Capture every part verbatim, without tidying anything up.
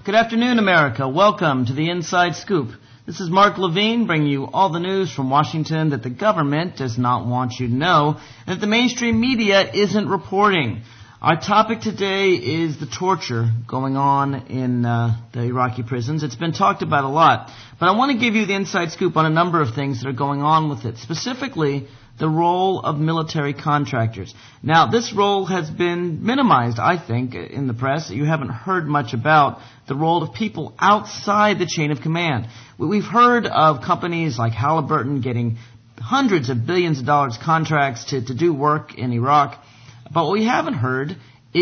Good afternoon, America. Welcome to the Inside Scoop. This is Mark Levine bringing you all the news from Washington that the government does not want you to know, and that the mainstream media isn't reporting. Our topic today is the torture going on in uh, the Iraqi prisons. It's been talked about a lot, but I want to give you the inside scoop on a number of things that are going on with it, specifically the role of military contractors. Now, this role has been minimized, I think, in the press. You haven't heard much about the role of people outside the chain of command. We've heard of companies like Halliburton getting hundreds of billions of dollars contracts to, to do work in Iraq. But what we haven't heard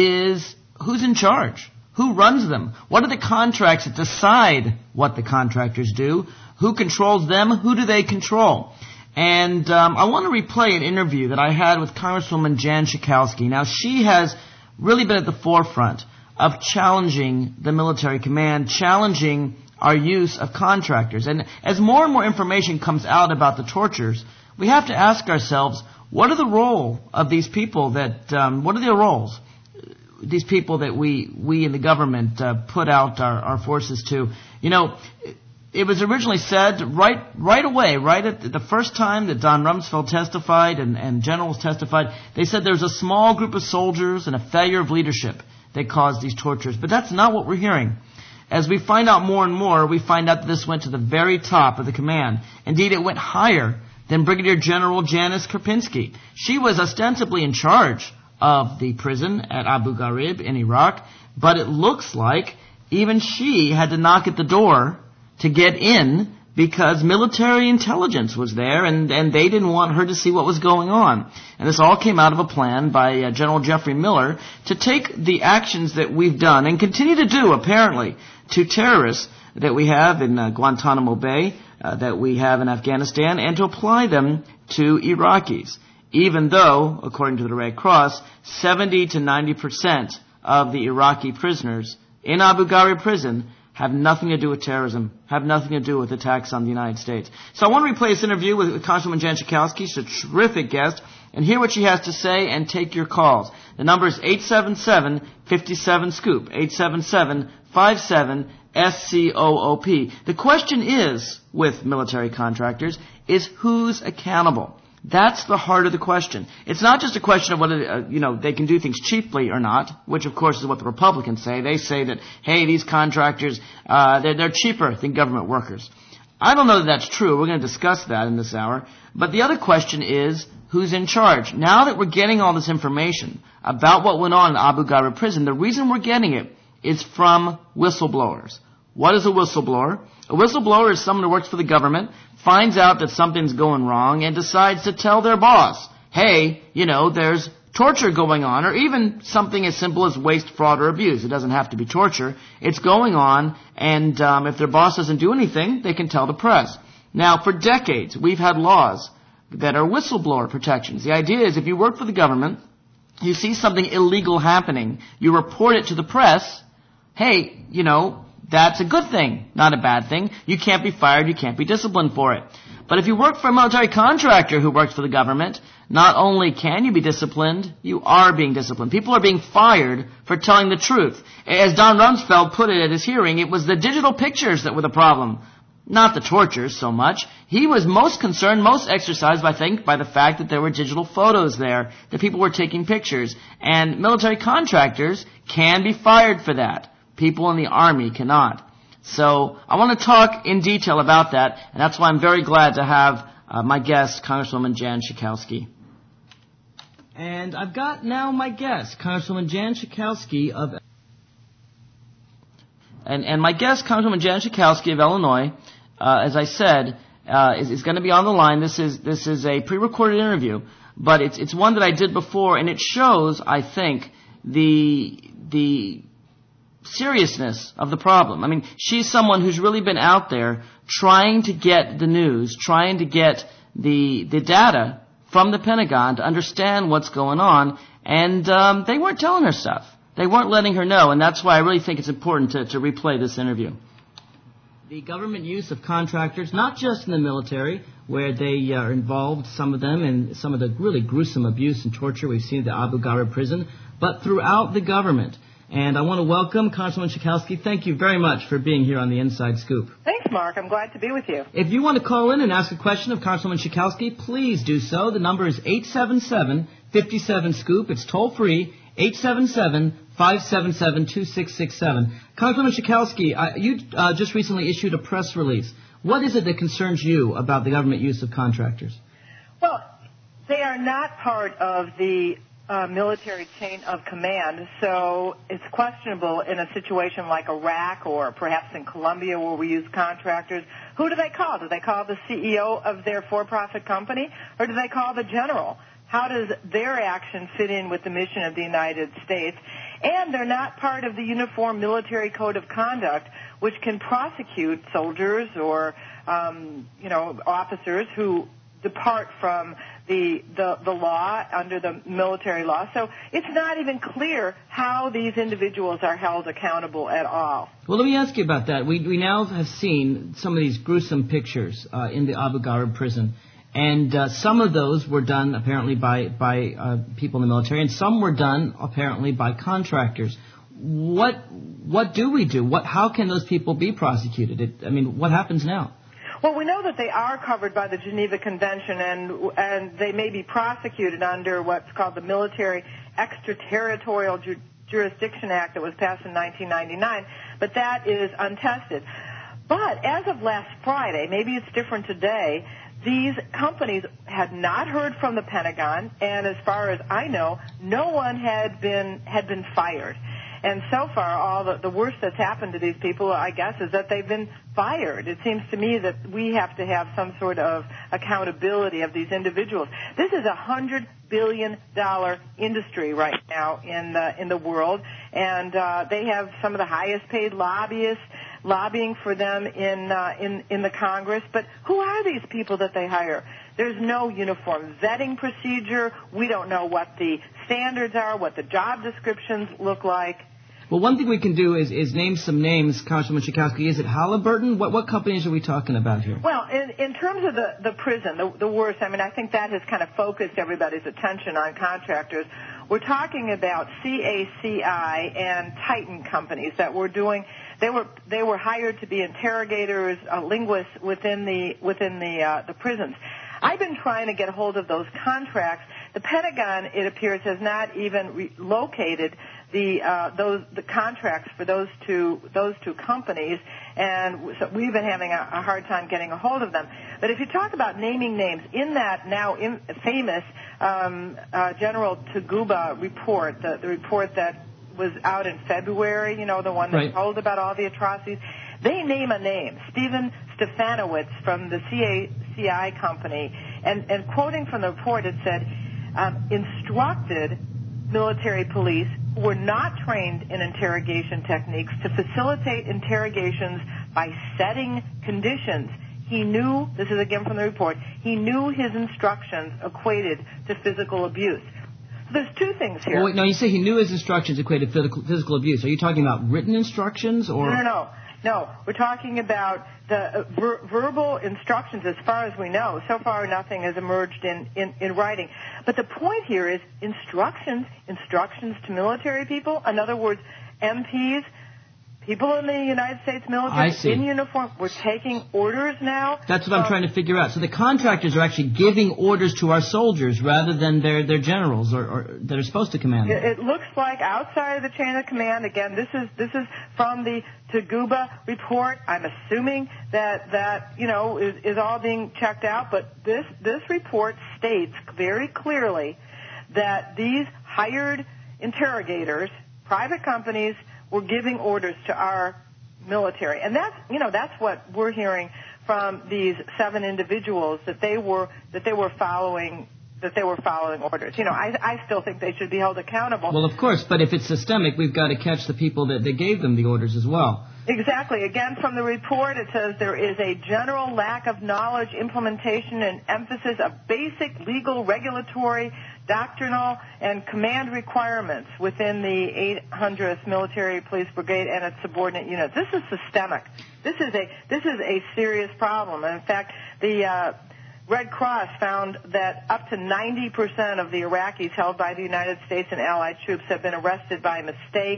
is who's in charge, who runs them, what are the contracts that decide what the contractors do, who controls them, who do they control. And um, I want to replay an interview that I had with Congresswoman Jan Schakowsky. Now, she has really been at the forefront of challenging the military command, challenging our use of contractors. And as more and more information comes out about the tortures, we have to ask ourselves, what are the role of these people that, um, what are their roles? These people that we, we in the government uh, put out our, our forces to. You know, it was originally said right right away, right at the first time that Don Rumsfeld testified and, and generals testified, they said there was a small group of soldiers and a failure of leadership that caused these tortures. But that's not what we're hearing. As we find out more and more, we find out that this went to the very top of the command. Indeed, it went higher than Brigadier General Janice Karpinski. She was ostensibly in charge of the prison at Abu Ghraib in Iraq, but it looks like even she had to knock at the door to get in because military intelligence was there, and, and they didn't want her to see what was going on. And this all came out of a plan by uh, General Jeffrey Miller to take the actions that we've done and continue to do, apparently, to terrorists that we have in uh, Guantanamo Bay, uh, that we have in Afghanistan, and to apply them to Iraqis, even though, according to the Red Cross, seventy to ninety percent of the Iraqi prisoners in Abu Ghraib prison have nothing to do with terrorism, have nothing to do with attacks on the United States. So I want to replay this interview with Congresswoman Jan Schakowsky. She's a terrific guest, and hear what she has to say and take your calls. The number is eight seven seven, five seven, SCOOP, eight seven seven, five seven, S C O O P. The question is, with military contractors, is who's accountable? That's the heart of the question. It's not just a question of whether, uh, you know, they can do things cheaply or not, which of course is what the Republicans say. They say that, hey, these contractors, uh, they're, they're cheaper than government workers. I don't know that that's true. We're going to discuss that in this hour. But the other question is, who's in charge? Now that we're getting all this information about what went on in Abu Ghraib prison, the reason we're getting it is from whistleblowers. What is a whistleblower? A whistleblower is someone who works for the government, finds out that something's going wrong, and decides to tell their boss, hey, you know, there's torture going on, or even something as simple as waste, fraud, or abuse. It doesn't have to be torture. It's going on, and um, if their boss doesn't do anything, they can tell the press. Now, for decades, we've had laws that are whistleblower protections. The idea is if you work for the government, you see something illegal happening, you report it to the press, hey, you know, that's a good thing, not a bad thing. You can't be fired, you can't be disciplined for it. But if you work for a military contractor who works for the government, not only can you be disciplined, you are being disciplined. People are being fired for telling the truth. As Don Rumsfeld put it at his hearing, it was the digital pictures that were the problem, not the tortures so much. He was most concerned, most exercised, I think, by the fact that there were digital photos there, that people were taking pictures. And military contractors can be fired for that. People in the Army cannot. So I want to talk in detail about that, and that's why I'm very glad to have uh, my guest, Congresswoman Jan Schakowsky. And I've got now my guest, Congresswoman Jan Schakowsky of... And, and my guest, Congresswoman Jan Schakowsky of Illinois, uh, as I said, uh, is, is going to be on the line. This is this is a pre-recorded interview, but it's it's one that I did before, and it shows, I think, the the... seriousness of the problem. I mean, she's someone who's really been out there trying to get the news, trying to get the the data from the Pentagon to understand what's going on, and um, they weren't telling her stuff. They weren't letting her know, and that's why I really think it's important to, to replay this interview. The government use of contractors, not just in the military, where they are involved, some of them, in some of the really gruesome abuse and torture we've seen at the Abu Ghraib prison, but throughout the government. And I want to welcome Congresswoman Schakowsky. Thank you very much for being here on the Inside Scoop. Thanks, Mark. I'm glad to be with you. If you want to call in and ask a question of Congresswoman Schakowsky, please do so. The number is eight seven seven, five seven, SCOOP. It's toll-free, eight seven seven, five seven seven, two six six seven. Congresswoman Schakowsky, uh, you uh, just recently issued a press release. What is it that concerns you about the government use of contractors? Well, they are not part of the uh, military chain of command, so it's questionable in a situation like Iraq or perhaps in Colombia where we use contractors. Who do they call? Do they call the C E O of their for-profit company, or do they call the general? How does their action fit in with the mission of the United States? And they're not part of the Uniform Military Code of Conduct, which can prosecute soldiers or, um, you know, officers who depart from the, the the law under the military law. So it's not even clear how these individuals are held accountable at all. Well, let me ask you about that. We we now have seen some of these gruesome pictures uh, in the Abu Ghraib prison. And uh, some of those were done apparently by, by uh, people in the military, and some were done apparently by contractors. What what do we do? What how can those people be prosecuted? It, I mean, what happens now? Well, we know that they are covered by the Geneva Convention, and and they may be prosecuted under what's called the Military Extraterritorial Ju- Jurisdiction Act that was passed in nineteen ninety-nine, but that is untested. But as of last Friday, maybe it's different today, these companies had not heard from the Pentagon, and as far as I know, no one had been had been fired. And so far, all the, the worst that's happened to these people, I guess, is that they've been fired. It seems to me that we have to have some sort of accountability of these individuals. This is a hundred billion dollar industry right now in the in the world, and uh, they have some of the highest paid lobbyists lobbying for them in uh, in in the Congress. But who are these people that they hire? There's no uniform vetting procedure. We don't know what the standards are, what the job descriptions look like. Well, one thing we can do is, is name some names, Congresswoman Schakowsky. Is it Halliburton? What what companies are we talking about here? Well, in, in terms of the, the prison, the, the worst, I mean, I think that has kind of focused everybody's attention on contractors. We're talking about C A C I and Titan companies that were doing, they were they were hired to be interrogators, uh, linguists within the within the uh, the prisons. I've been trying to get a hold of those contracts. The Pentagon, it appears, has not even re- located the uh, those the contracts for those two those two companies, and so we've been having a, a hard time getting a hold of them. But if you talk about naming names, in that now in, famous um, uh, General Taguba report, the, the report that was out in February, you know, the one that right. told about all the atrocities, they name a name, Stephen Stefanowitz from the C A C I company, and, and quoting from the report, it said, um, instructed military police who were not trained in interrogation techniques to facilitate interrogations by setting conditions. He knew, this is again from the report, he knew his instructions equated to physical abuse. So there's two things here. Well, wait, no, you say he knew his instructions equated physical, physical abuse. Are you talking about written instructions or? No, no, no. No, we're talking about the uh, ver- verbal instructions as far as we know. So far, nothing has emerged in, in, in writing. But the point here is instructions, instructions to military people. In other words, M Ps, people in the United States military in uniform, we're taking orders now. That's what I'm trying to figure out. So the contractors are actually giving orders to our soldiers rather than their, their generals or, or that are supposed to command them. It, it looks like outside of the chain of command. Again, this is this is from the Taguba report. I'm assuming that that you know is, is all being checked out, but this this report states very clearly that these hired interrogators, private companies, were giving orders to our military. And that's, you know, that's what we're hearing from these seven individuals, that they were that they were following that they were following orders. You know, I, I still think they should be held accountable. Well, of course, but if it's systemic, we've got to catch the people that, that gave them the orders as well. Exactly. Again, from the report, it says there is a general lack of knowledge, implementation, and emphasis of basic legal, regulatory, doctrinal, and command requirements within the eight hundredth Military Police Brigade and its subordinate units. This is systemic. This is a this is a serious problem. And in fact, the uh, Red Cross found that up to ninety percent of the Iraqis held by the United States and allied troops have been arrested by mistake,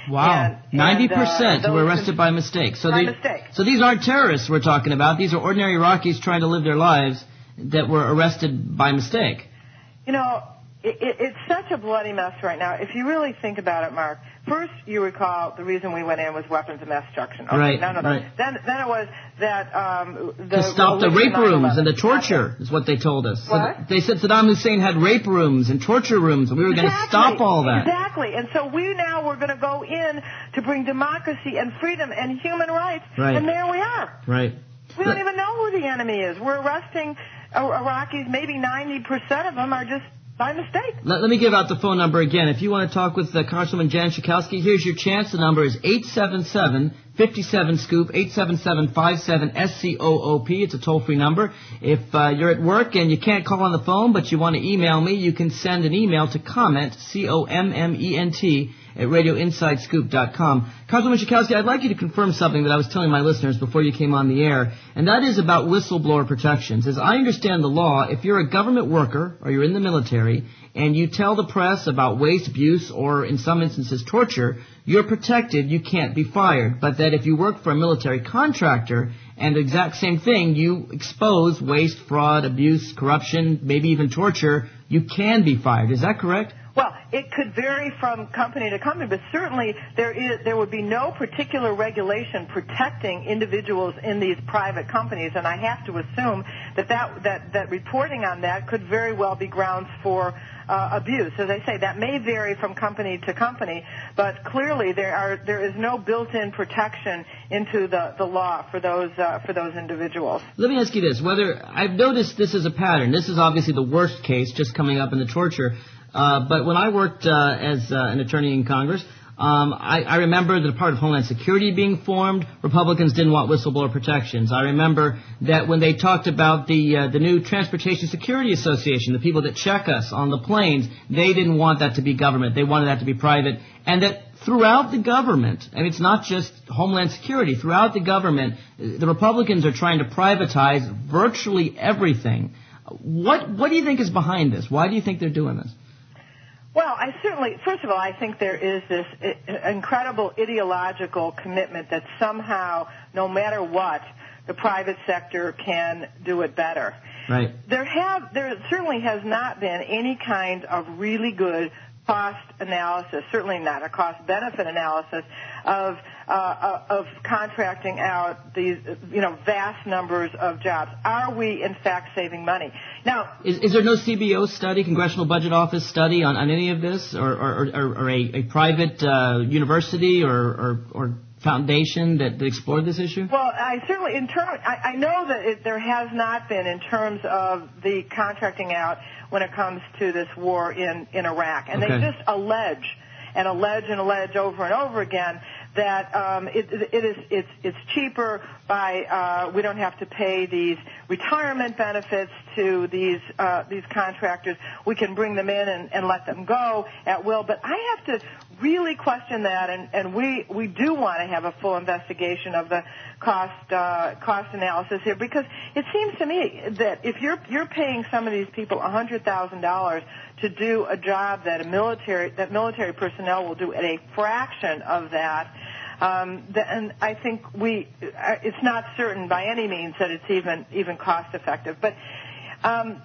Wow. ninety percent uh, were arrested by mistake. So by they, mistake. So these aren't terrorists we're talking about. These are ordinary Iraqis trying to live their lives that were arrested by mistake. You know, it, it, it's such a bloody mess right now. If you really think about it, Mark, first you recall the reason we went in was weapons of mass destruction. Okay, right, no, no, no. right. Then, then it was that um, the to stop the rape rooms and the torture is what they told us. What? So they said Saddam Hussein had rape rooms and torture rooms, and we were exactly, going to stop all that. Exactly. And so we now were going to go in to bring democracy and freedom and human rights, right. and there we are. Right. We don't even know who the enemy is. We're arresting Iraqis. Maybe ninety percent of them are just by mistake. Let, let me give out the phone number again. If you want to talk with uh, Congresswoman Jan Schakowsky, here's your chance. The number is eight seven seven, five seven, SCOOP, eight seven seven, five seven, S C O O P. It's a toll-free number. If uh, you're at work and you can't call on the phone, but you want to email me, you can send an email to comment, C O M M E N T, at radio inside scoop dot com. Congresswoman Schakowsky, I'd like you to confirm something that I was telling my listeners before you came on the air, and that is about whistleblower protections. As I understand the law, if you're a government worker or you're in the military and you tell the press about waste, abuse, or in some instances torture, you're protected, you can't be fired. But that if you work for a military contractor and the exact same thing, you expose waste, fraud, abuse, corruption, maybe even torture, you can be fired. Is that correct? Well, it could vary from company to company, but certainly there is there would be no particular regulation protecting individuals in these private companies, and I have to assume that that, that, that reporting on that could very well be grounds for uh, abuse. As I say, that may vary from company to company, but clearly there are there is no built-in protection into the, the law for those uh, for those individuals. Let me ask you this: whether I've noticed this is a pattern. This is obviously the worst case, just coming up in the torture. Uh, but when I worked uh, as uh, an attorney in Congress, um, I, I remember the Department of Homeland Security being formed. Republicans didn't want whistleblower protections. I remember that when they talked about the uh, the new Transportation Security Association, the people that check us on the planes, they didn't want that to be government. They wanted that to be private. And that throughout the government, and it's not just Homeland Security, throughout the government, the Republicans are trying to privatize virtually everything. What what do you think is behind this? Why do you think they're doing this? Well, I certainly, first of all, I think there is this incredible ideological commitment that somehow, no matter what, the private sector can do it better. Right. There have, there certainly has not been any kind of really good cost analysis, certainly not a cost-benefit analysis of uh, of contracting out these, you know, vast numbers of jobs. Are we, in fact, saving money? Now, is, is there no C B O study, Congressional Budget Office study on, on any of this, or or, or, or a, a private uh, university or, or or foundation that, that explored this issue? Well, I certainly, in term, I, I know that it, there has not been in terms of the contracting out when it comes to this war in, in Iraq. And okay. They just allege and allege and allege over and over again that um, it, it is it's it's cheaper by uh, we don't have to pay these retirement benefits to these uh, these contractors. We can bring them in and, and let them go at will. But I have to really question that, and, and we we do want to have a full investigation of the cost uh, cost analysis here, because it seems to me that if you're you're paying some of these people a hundred thousand dollars to do a job that a military that military personnel will do at a fraction of that. Um, the, and I think we, uh, it's not certain by any means that it's even even cost effective. But um,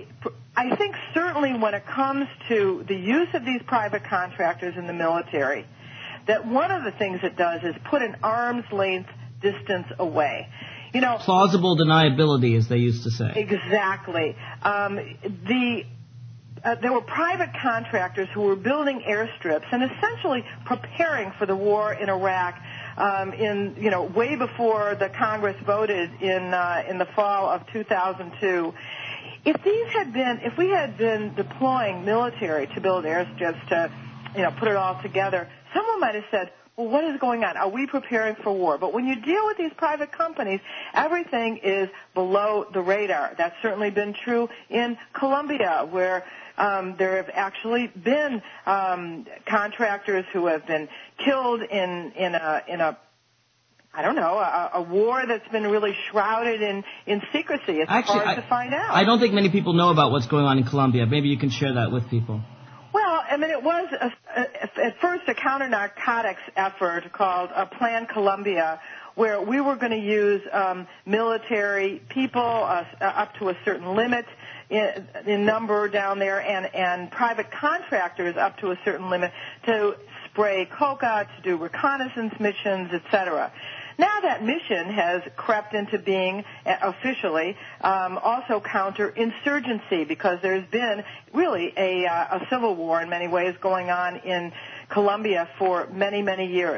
I think certainly when it comes to the use of these private contractors in the military, that one of the things it does is put an arm's length distance away. You know, plausible deniability, as they used to say. Exactly. Um, the Uh, there were private contractors who were building airstrips and essentially preparing for the war in Iraq um, in, you know, way before the Congress voted in uh, in the fall of two thousand two. If these had been, if we had been deploying military to build airstrips to, you know, put it all together, someone might have said, well, what is going on? Are we preparing for war? But when you deal with these private companies, everything is below the radar. That's certainly been true in Colombia, where um, there have actually been um, contractors who have been killed in in a in a I don't know, a, a war that's been really shrouded in, in secrecy. It's Actually, hard I, to find out. I don't think many people know about what's going on in Colombia. Maybe you can share that with people. Well, I mean, it was a, a, at first a counter-narcotics effort called uh, Plan Colombia, where we were going to use um, military people uh, up to a certain limit in, in number down there, and, and private contractors up to a certain limit to spray coca, to do reconnaissance missions, et cetera. Now that mission has crept into being uh, officially um, also counterinsurgency, because there's been really a, uh, a civil war in many ways going on in Colombia for many, many years.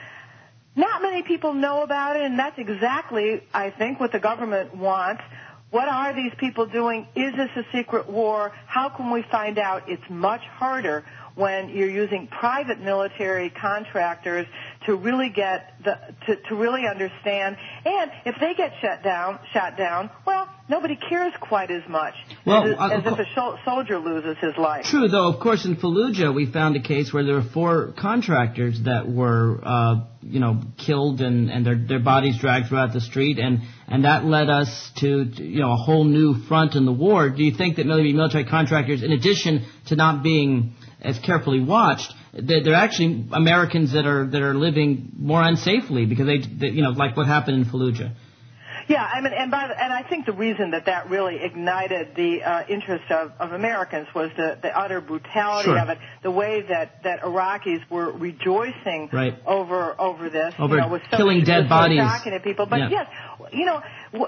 Not many people know about it, and that's exactly, I think, what the government wants. What are these people doing? Is this a secret war? How can we find out? It's much harder when you're using private military contractors to really get the to, to really understand. And if they get shut down, shot down, well, nobody cares quite as much well, as, uh, as if a sh- soldier loses his life. True, though. Of course, in Fallujah, we found a case where there were four contractors that were, uh, you know, killed and, and their their bodies dragged throughout the street, and and that led us to, you know, a whole new front in the war. Do you think that maybe military contractors, in addition to not being as carefully watched, they're, they're actually Americans that are that are living more unsafely because they, they you know, like what happened in Fallujah? Yeah, I mean, and by the, and I think the reason that that really ignited the uh, interest of, of Americans was the, the utter brutality Sure. of it, the way that, that Iraqis were rejoicing right. over over this, over you know, with so killing much, dead with bodies, shocking to people. But yeah. yes, you know,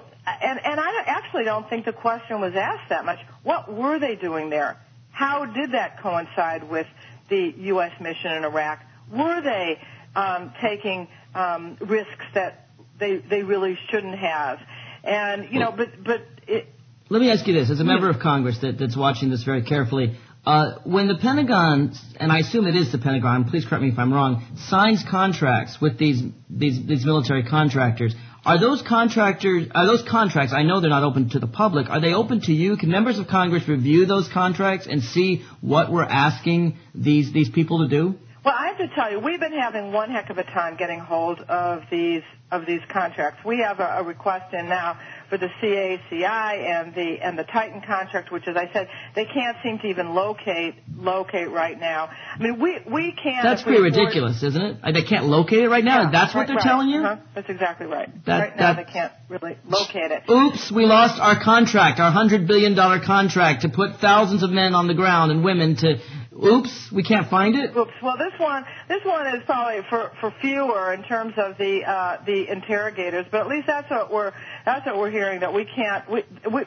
and and I actually don't think the question was asked that much. What were they doing there? How did that coincide with the U S mission in Iraq? Were they um, taking um, risks that they they really shouldn't have? And you know, but but it, let me ask you this: as a member of Congress that, that's watching this very carefully, uh, when the Pentagon, and I assume it is the Pentagon, please correct me if I'm wrong, signs contracts with these these these military contractors, are those contractors are those contracts? I know they're not open to the public. Are they open to you? Can members of Congress review those contracts and see what we're asking these these people to do? Well, I have to tell you, we've been having one heck of a time getting hold of these of these contracts. We have a, a request in now for the C A C I and the and the Titan contract, which, as I said, they can't seem to even locate locate right now. I mean, we we can't. That's pretty ridiculous, isn't it? They can't locate it right now. Yeah, That's what right, they're right. telling you. Uh-huh. That's exactly right. That, right now, that, they can't really locate it. Oops, we lost our contract, our one hundred billion dollars contract to put thousands of men on the ground and women to. Oops, we can't find it. Oops. Well, this one, this one is probably for, for fewer in terms of the uh, the interrogators, but at least that's what we're that's what we're hearing, that we can't. We, we,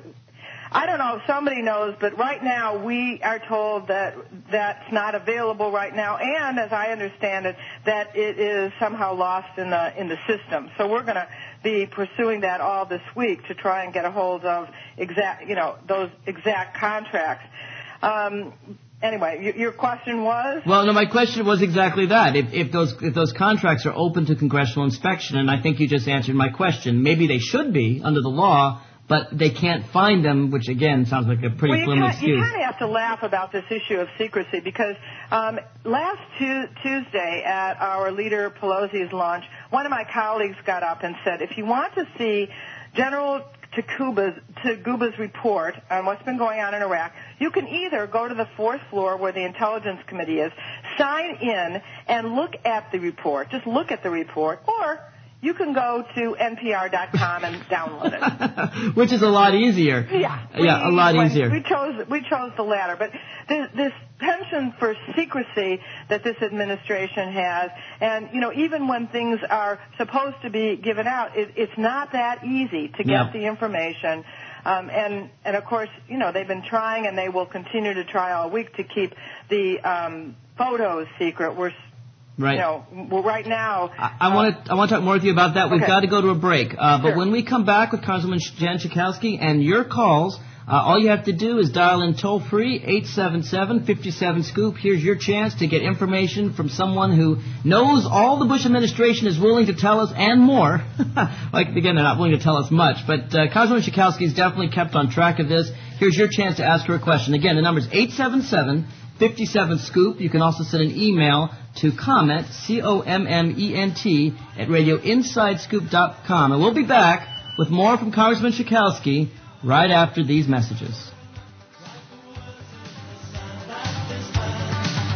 I don't know if somebody knows, but right now we are told that that's not available right now, and as I understand it, that it is somehow lost in the in the system. So we're going to be pursuing that all this week to try and get a hold of exact, you know, those exact contracts. Um, Anyway, your question was? Well, no, my question was exactly that. If, if those if those contracts are open to congressional inspection, and I think you just answered my question, maybe they should be under the law, but they can't find them, which again sounds like a pretty well, flimsy excuse. You kind of have to laugh about this issue of secrecy because um, last tu- Tuesday at our leader Pelosi's launch, one of my colleagues got up and said, if you want to see General Takuba's, Taguba's report on what's been going on in Iraq, you can either go to the fourth floor where the Intelligence Committee is, sign in, and look at the report. Just look at the report, or you can go to N P R dot com and download it. Which is a lot easier. Yeah, yeah, a lot easier. We chose we chose the latter, but this, this penchant for secrecy that this administration has, and you know, even when things are supposed to be given out, it, it's not that easy to get yep. the information. Um, and and of course, you know, they've been trying, and they will continue to try all week to keep the um, photos secret. We're Right. You know, well, right now. I, I uh, want to I want to talk more with you about that. We've okay. got to go to a break. Uh, sure. But when we come back with Congresswoman Jan Schakowsky and your calls, uh, all you have to do is dial in toll free eight seven seven, five seven, SCOOP. Here's your chance to get information from someone who knows all the Bush administration is willing to tell us and more. Like again, they're not willing to tell us much, but uh, Congresswoman Schakowsky has definitely kept on track of this. Here's your chance to ask her a question. Again, the number is eight seven seven, five seven, SCOOP. You can also send an email to comment, C O M M E N T, at radio inside scoop dot com. And we'll be back with more from Congressman Schakowsky right after these messages.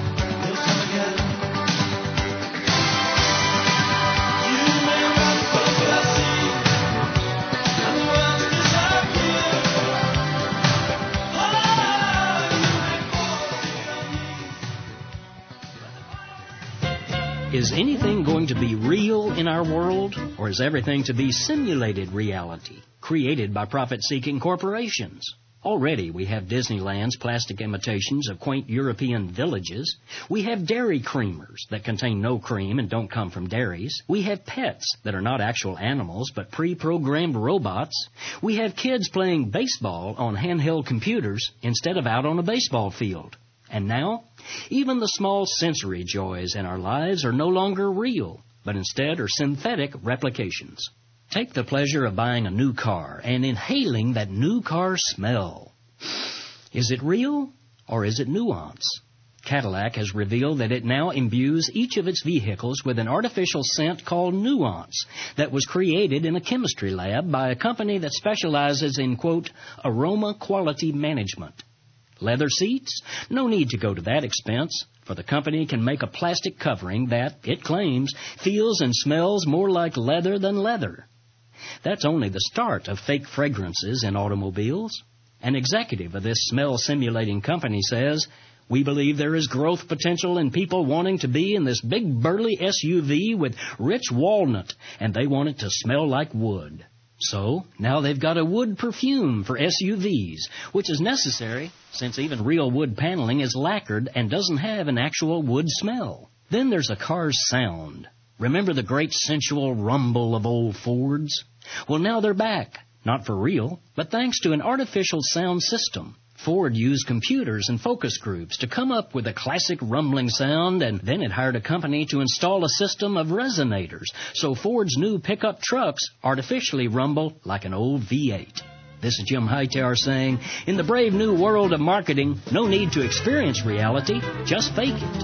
Is anything going to be real in our world, or is everything to be simulated reality, created by profit-seeking corporations? Already we have Disneyland's plastic imitations of quaint European villages. We have dairy creamers that contain no cream and don't come from dairies. We have pets that are not actual animals but pre-programmed robots. We have kids playing baseball on handheld computers instead of out on a baseball field. And now, even the small sensory joys in our lives are no longer real, but instead are synthetic replications. Take the pleasure of buying a new car and inhaling that new car smell. Is it real or is it nuance? Cadillac has revealed that it now imbues each of its vehicles with an artificial scent called Nuance that was created in a chemistry lab by a company that specializes in, quote, aroma quality management. Leather seats? No need to go to that expense, for the company can make a plastic covering that, it claims, feels and smells more like leather than leather. That's only the start of fake fragrances in automobiles. An executive of this smell-simulating company says, "We believe there is growth potential in people wanting to be in this big burly S U V with rich walnut, and they want it to smell like wood." So, now they've got a wood perfume for S U Vs, which is necessary since even real wood paneling is lacquered and doesn't have an actual wood smell. Then there's a car's sound. Remember the great sensual rumble of old Fords? Well, now they're back. Not for real, but thanks to an artificial sound system. Ford used computers and focus groups to come up with a classic rumbling sound, and then it hired a company to install a system of resonators, so Ford's new pickup trucks artificially rumble like an old V eight. This is Jim Hightower saying, in the brave new world of marketing, no need to experience reality, just fake it.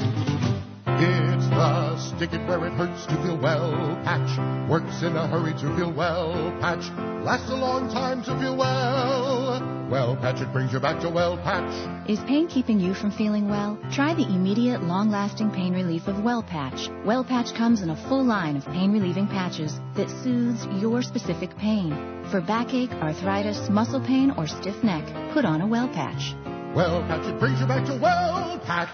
It's the stick it where it hurts to feel well patch. Works in a hurry to feel well patch. Lasts a long time to feel well. Well patch, it brings you back to well patch. Is pain keeping you from feeling well? Try the immediate, long-lasting pain relief of Well Patch. Well Patch comes in a full line of pain-relieving patches that soothes your specific pain. For backache, arthritis, muscle pain, or stiff neck, put on a Well Patch. Well patch, it brings you back to well patch.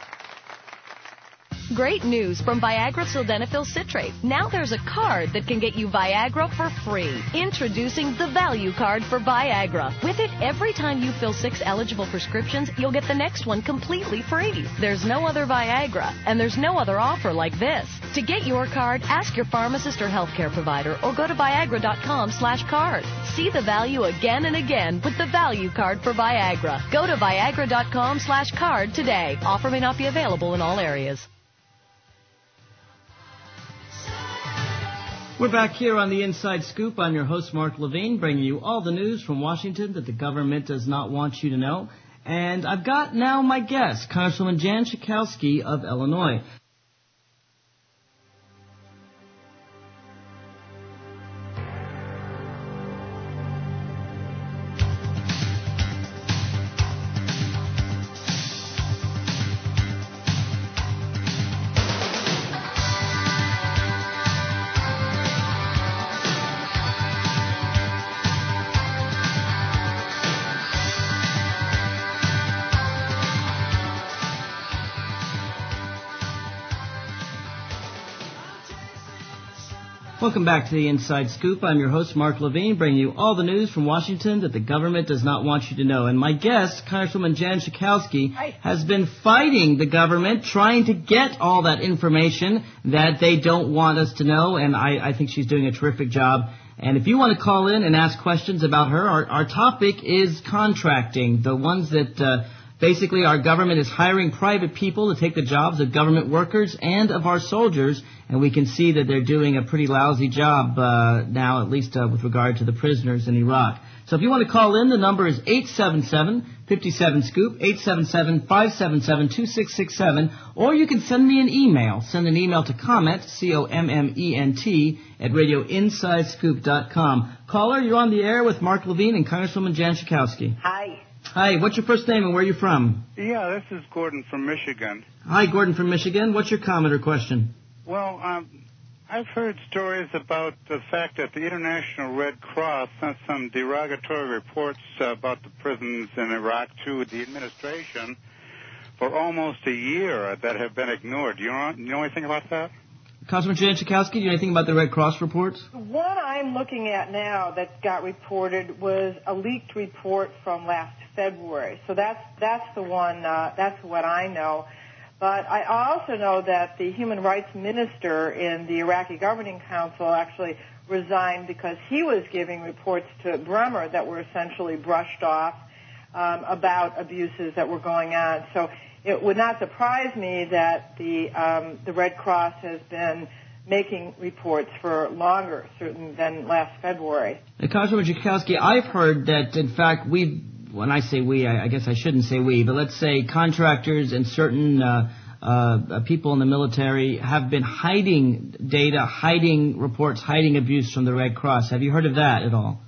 Great news from Viagra Sildenafil Citrate. Now there's a card that can get you Viagra for free. Introducing the Value Card for Viagra. With it, every time you fill six eligible prescriptions, you'll get the next one completely free. There's no other Viagra, and there's no other offer like this. To get your card, ask your pharmacist or healthcare provider, or go to Viagra.com slash card. See the value again and again with the Value Card for Viagra. Go to Viagra.com slash card today. Offer may not be available in all areas. We're back here on the Inside Scoop. I'm your host, Mark Levine, bringing you all the news from Washington that the government does not want you to know. And I've got now my guest, Congresswoman Jan Schakowsky of Illinois. Welcome back to the Inside Scoop. I'm your host, Mark Levine, bringing you all the news from Washington that the government does not want you to know. And my guest, Congresswoman Jan Schakowsky, has been fighting the government, trying to get all that information that they don't want us to know, and I, I think she's doing a terrific job. And if you want to call in and ask questions about her, our, our topic is contracting, the ones that uh, basically our government is hiring private people to take the jobs of government workers and of our soldiers, and we can see that they're doing a pretty lousy job uh, now, at least uh, with regard to the prisoners in Iraq. So if you want to call in, the number is eight seven seven, five seven, SCOOP, eight seven seven, five seven seven, two six six seven, or you can send me an email. Send an email to comment, C O M M E N T, at radio inside scoop dot com. Caller, you're on the air with Mark Levine and Congresswoman Jan Schakowsky. Hi. Hi, what's your first name and where are you from? Yeah, this is Gordon from Michigan. Hi, Gordon from Michigan. What's your comment or question? Well, um, I've heard stories about the fact that the International Red Cross sent some derogatory reports uh, about the prisons in Iraq to the administration for almost a year that have been ignored. Do you know, you know anything about that? Councilman Janikowski, do you know anything about the Red Cross reports? The one I'm looking at now that got reported was a leaked report from last February. So that's that's the one. Uh, that's what I know. But I also know that the human rights minister in the Iraqi Governing Council actually resigned because he was giving reports to Bremer that were essentially brushed off um, about abuses that were going on. So it would not surprise me that the um, the Red Cross has been making reports for longer, certain than last February. Now, Congressman Janikowski, I've heard that, in fact, we, when I say we, I, I guess I shouldn't say we, but let's say contractors and certain uh, uh, people in the military have been hiding data, hiding reports, hiding abuse from the Red Cross. Have you heard of that at all?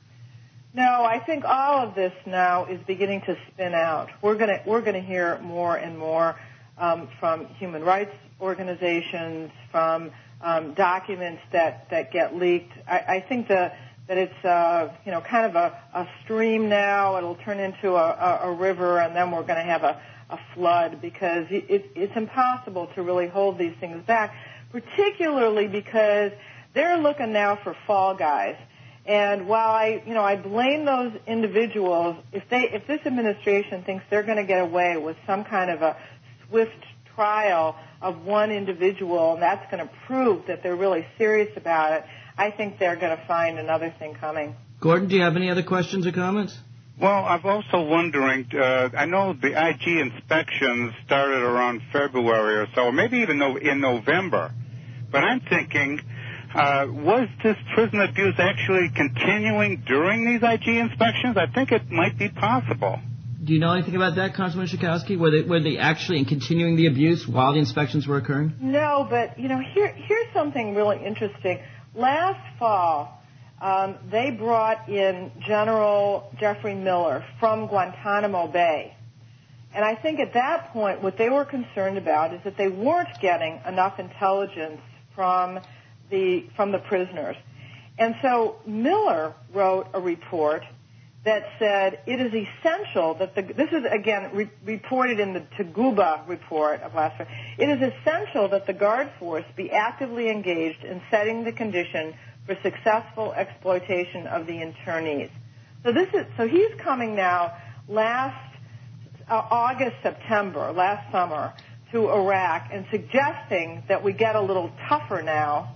No, I think all of this now is beginning to spin out. We're going to we're going to hear more and more um, from human rights organizations, from um, documents that, that get leaked. I, I think the, that it's uh, you know kind of a, a stream now. It'll turn into a, a, a river, and then we're going to have a, a flood because it, it, it's impossible to really hold these things back, particularly because they're looking now for fall guys. And while I, you know, I blame those individuals, if they, if this administration thinks they're going to get away with some kind of a swift trial of one individual, and that's going to prove that they're really serious about it, I think they're going to find another thing coming. Gordon, do you have any other questions or comments? Well, I'm also wondering, uh, I know the I G inspections started around February or so, maybe even no, in November, but I'm thinking, Uh, was this prison abuse actually continuing during these I G inspections? I think it might be possible. Do you know anything about that, Congressman Janikowski? Were they, were they actually continuing the abuse while the inspections were occurring? No, but, you know, here, here's something really interesting. Last fall, um, they brought in General Jeffrey Miller from Guantanamo Bay. And I think at that point what they were concerned about is that they weren't getting enough intelligence from the from the prisoners. And so Miller wrote a report that said it is essential that the, this is again re, reported in the Taguba report of last year, it is essential that the Guard Force be actively engaged in setting the condition for successful exploitation of the internees. So this is, so he's coming now last uh, August, September, last summer to Iraq and suggesting that we get a little tougher now.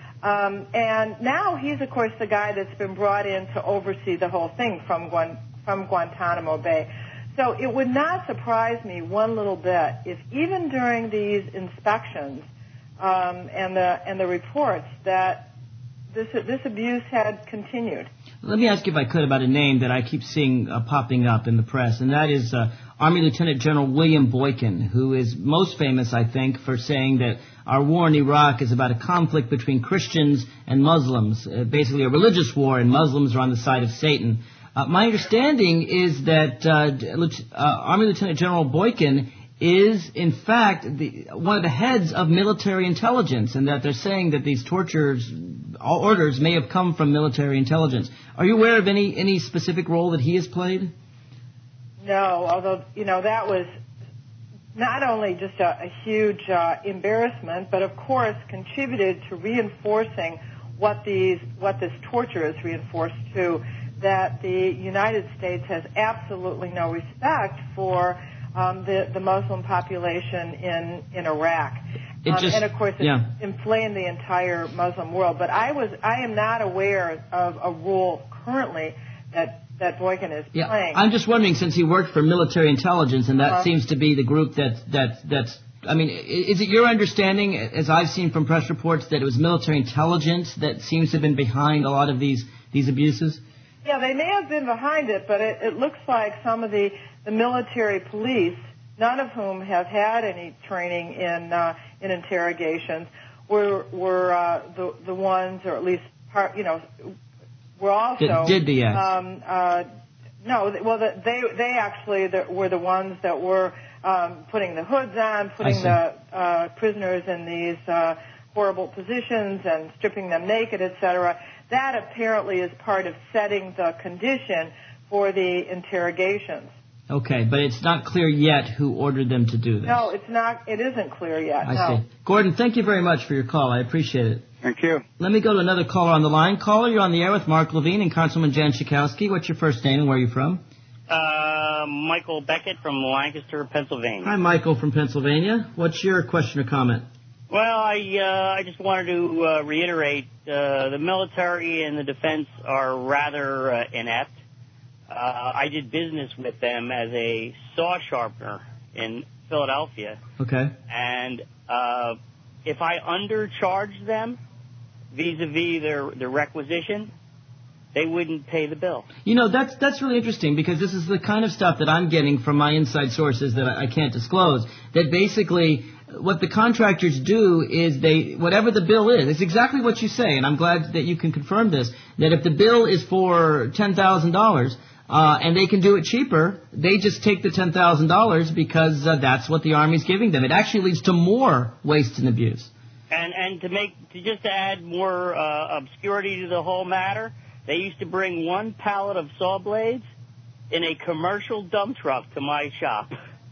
Um, and now he's, of course, the guy that's been brought in to oversee the whole thing from, Guan- from Guantanamo Bay. So it would not surprise me one little bit if even during these inspections um, and the and the reports that this this abuse had continued. Let me ask you, if I could, about a name that I keep seeing uh, popping up in the press, and that is uh, Army Lieutenant General William Boykin, who is most famous, I think, for saying that our war in Iraq is about a conflict between Christians and Muslims, uh, basically a religious war, and Muslims are on the side of Satan. Uh, my understanding is that uh, uh, Army Lieutenant General Boykin is, in fact, the, one of the heads of military intelligence, and that they're saying that these tortures, all orders may have come from military intelligence. Are you aware of any, any specific role that he has played? No, although, you know, that was not only just a, a huge uh, embarrassment, but of course contributed to reinforcing what these, what this torture is reinforced to, that the United States has absolutely no respect for um, the, the Muslim population in, in Iraq. It Um, just, and of course, it's yeah. inflamed the entire Muslim world. But I was, I am not aware of a role currently that that Boykin is yeah. playing. I'm just wondering, since he worked for military intelligence, and that Uh-huh. seems to be the group that that that's. I mean, is it your understanding, as I've seen from press reports, that it was military intelligence that seems to have been behind a lot of these these abuses? Yeah, they may have been behind it, but it, it looks like some of the, the military police, none of whom have had any training in uh, in interrogations, were were uh, the the ones, or at least part, you know, were also Did, did the acts. um, uh, no, well, the, they they actually the, were the ones that were um, putting the hoods on, putting the uh, prisoners in these uh, horrible positions and stripping them naked, et cetera. That apparently is part of setting the condition for the interrogations. Okay, but it's not clear yet who ordered them to do this. No, it's not. It isn't clear yet. I no. see. Gordon, thank you very much for your call. I appreciate it. Thank you. Let me go to another caller on the line. Caller, you're on the air with Mark Levine and Councilman Jan Schakowsky. What's your first name and where are you from? Uh, Michael Beckett from Lancaster, Pennsylvania. Hi, Michael from Pennsylvania. What's your question or comment? Well, I uh, I just wanted to uh, reiterate uh, the military and the defense are rather uh, inept. Uh, I did business with them as a saw sharpener in Philadelphia. Okay. And uh, if I undercharged them vis-a-vis their, their requisition, they wouldn't pay the bill. You know, that's that's really interesting because this is the kind of stuff that I'm getting from my inside sources that I, I can't disclose. That basically what the contractors do is they, whatever the bill is, it's exactly what you say, and I'm glad that you can confirm this, that if the bill is for ten thousand dollars, Uh, and they can do it cheaper, they just take the ten thousand dollars because uh, that's what the Army's giving them. It actually leads to more waste and abuse. And and to make to just to add more uh, obscurity to the whole matter, they used to bring one pallet of saw blades in a commercial dump truck to my shop.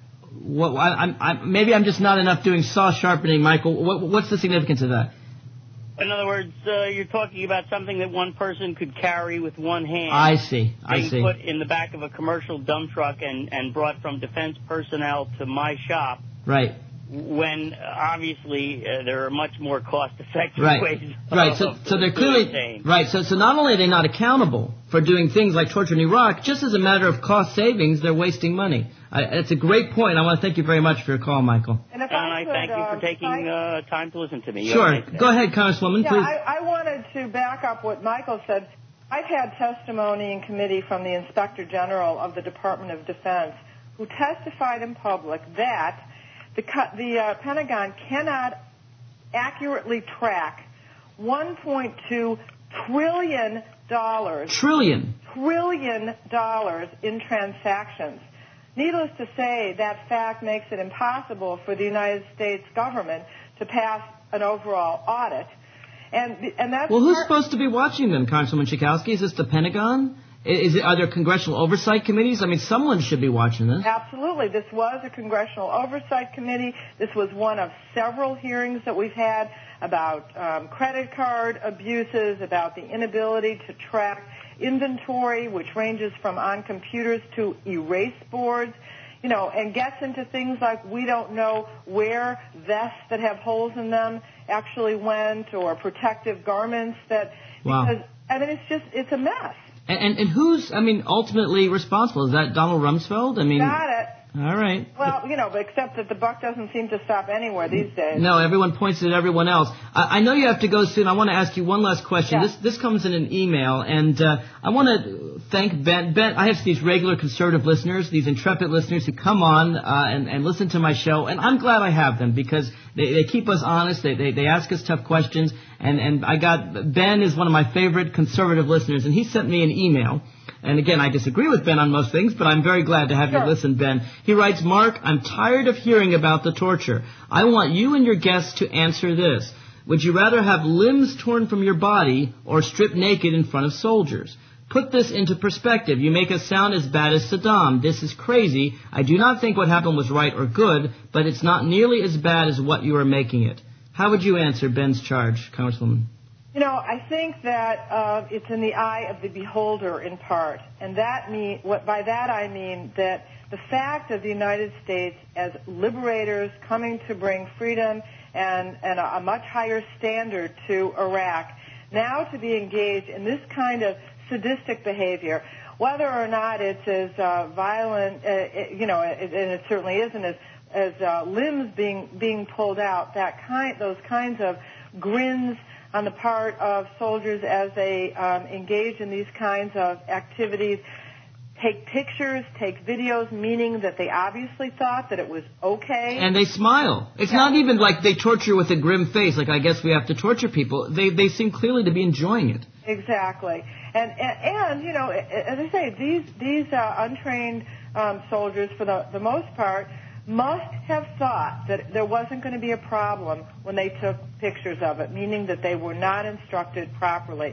What, I, I'm, I, maybe I'm just not enough doing saw sharpening, Michael. What, what's the significance of that? In other words, uh, you're talking about something that one person could carry with one hand. I see. I being see. put in the back of a commercial dump truck and, and brought from defense personnel to my shop. Right. When uh, obviously uh, there are much more cost-effective right. ways. Right. Of, So, of so they're clearly things. right. So, so not only are they not accountable for doing things like torture in Iraq, just as a matter of cost savings, they're wasting money. I, it's a great point. I want to thank you very much for your call, Michael. And, if And I, I could, thank you for um, taking I, uh, time to listen to me. You Sure. have a nice Go day. ahead, Congresswoman. yeah, please. I, I wanted to back up what Michael said. I've had testimony in committee from the Inspector General of the Department of Defense who testified in public that the, the uh, Pentagon cannot accurately track one point two trillion dollars. Trillion. Trillion dollars in transactions. Needless to say, that fact makes it impossible for the United States government to pass an overall audit. And, and that's well, who's part- supposed to be watching them, Congresswoman Schakowsky? Is this the Pentagon? Is it, are there congressional oversight committees? I mean, someone should be watching this. Absolutely. This was a congressional oversight committee. This was one of several hearings that we've had about um, credit card abuses, about the inability to track inventory, which ranges from on computers to erase boards, you know, and gets into things like we don't know where vests that have holes in them actually went or protective garments that, wow. because, I mean, it's just, it's a mess. And, and, and who's, I mean, ultimately responsible? Is that Donald Rumsfeld? I mean, Got it. All right. Well, you know, but except that the buck doesn't seem to stop anywhere these days. No, everyone points at everyone else. I, I know you have to go soon. I want to ask you one last question. Yeah. This this comes in an email, and uh, I want to thank Ben. Ben, I have these regular conservative listeners, these intrepid listeners who come on uh, and, and listen to my show, and I'm glad I have them because they, they keep us honest. They, they they ask us tough questions, and and I got Ben is one of my favorite conservative listeners, and he sent me an email. And again, I disagree with Ben on most things, but I'm very glad to have sure. you listen, Ben. He writes, Mark, I'm tired of hearing about the torture. I want you and your guests to answer this. Would you rather have limbs torn from your body or stripped naked in front of soldiers? Put this into perspective. You make us sound as bad as Saddam. This is crazy. I do not think what happened was right or good, but it's not nearly as bad as what you are making it. How would you answer Ben's charge, Congresswoman? You know, I think that uh, it's in the eye of the beholder in part, and that mean what by that I mean that the fact of the United States as liberators coming to bring freedom and, and a, a much higher standard to Iraq, now to be engaged in this kind of sadistic behavior, whether or not it's as uh, violent, uh, it, you know, it, and it certainly isn't as as uh, limbs being being pulled out, that kind, those kinds of grins on the part of soldiers as they um, engage in these kinds of activities, take pictures, take videos, meaning that they obviously thought that it was okay. And they smile. It's yeah. not even like they torture with a grim face, like I guess we have to torture people. They they seem clearly to be enjoying it. Exactly. And, and, and you know, as I say, these, these uh, untrained um, soldiers, for the, the most part, must have thought that there wasn't going to be a problem when they took pictures of it, meaning that they were not instructed properly.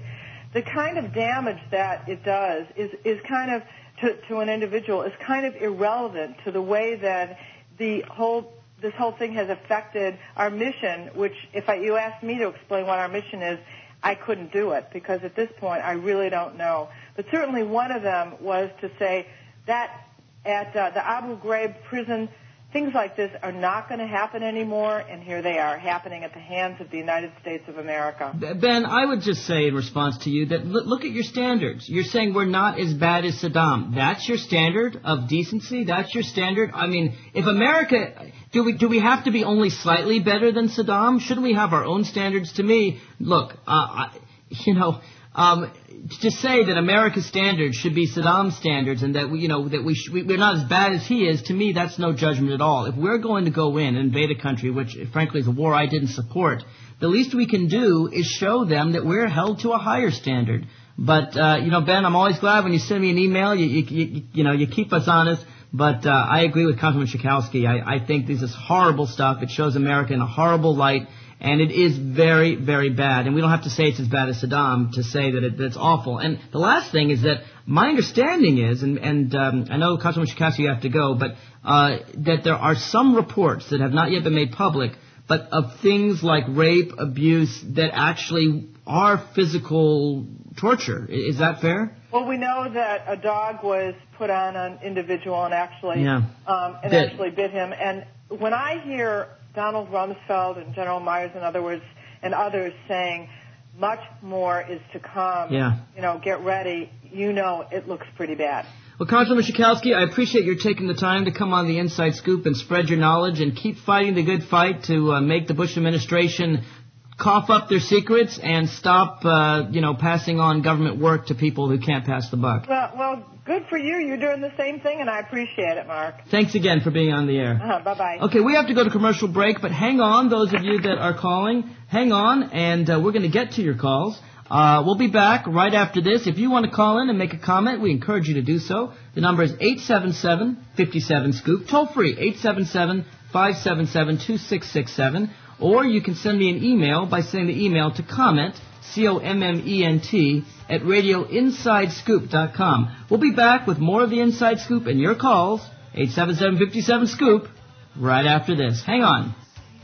the kind of damage that it does is, is kind of, to, to an individual, is kind of irrelevant to the way that the whole, this whole thing has affected our mission, which if I, you asked me to explain what our mission is, I couldn't do it because at this point I really don't know. But certainly one of them was to say that at uh, the Abu Ghraib prison, things like this are not going to happen anymore, and here they are, happening at the hands of the United States of America. Ben, I would just say in response to you that look, look at your standards. You're saying we're not as bad as Saddam. That's your standard of decency? That's your standard? I mean, if America... Do we do we have to be only slightly better than Saddam? Shouldn't we have our own standards? To me, look, uh, I, you know... Um, to say that America's standards should be Saddam's standards and that we, you know, that we, sh- we we're not as bad as he is, to me, that's no judgment at all. If we're going to go in and invade a country, which frankly is a war I didn't support, the least we can do is show them that we're held to a higher standard. But uh, you know, Ben, I'm always glad when you send me an email. You you you, you know you keep us honest. But uh, I agree with Congressman Schakowsky. I, I think this is horrible stuff. It shows America in a horrible light. And it is very, very bad. And we don't have to say it's as bad as Saddam to say that, it, that it's awful. And the last thing is that my understanding is, and, and um, I know, Congressman Schakowsky, you have to go, but uh, that there are some reports that have not yet been made public, but of things like rape, abuse, that actually are physical torture. Is that fair? Well, we know that a dog was put on an individual and actually yeah. um, and bit. actually bit him. And when I hear Donald Rumsfeld and General Myers, in other words, and others saying much more is to come. Yeah. You know, get ready. You know, it looks pretty bad. Well, Congressman Schakowsky, I appreciate your taking the time to come on the Inside Scoop and spread your knowledge and keep fighting the good fight to uh, make the Bush administration cough up their secrets and stop, uh, you know, passing on government work to people who can't pass the buck. Well, well, good for you. You're doing the same thing, and I appreciate it, Mark. Thanks again for being on the air. Uh-huh, bye-bye. Okay, we have to go to commercial break, but hang on, those of you that are calling, hang on, and uh, we're going to get to your calls. Uh, we'll be back right after this. If you want to call in and make a comment, we encourage you to do so. The number is eight seven seven, five seven, SCOOP, toll free, eight seven seven, five seven seven, two six six seven. Or you can send me an email by sending the email to comment, C O M M E N T, at radio inside scoop dot com. We'll be back with more of the Inside Scoop and your calls, eight seven seven, five seven, SCOOP, right after this. Hang on.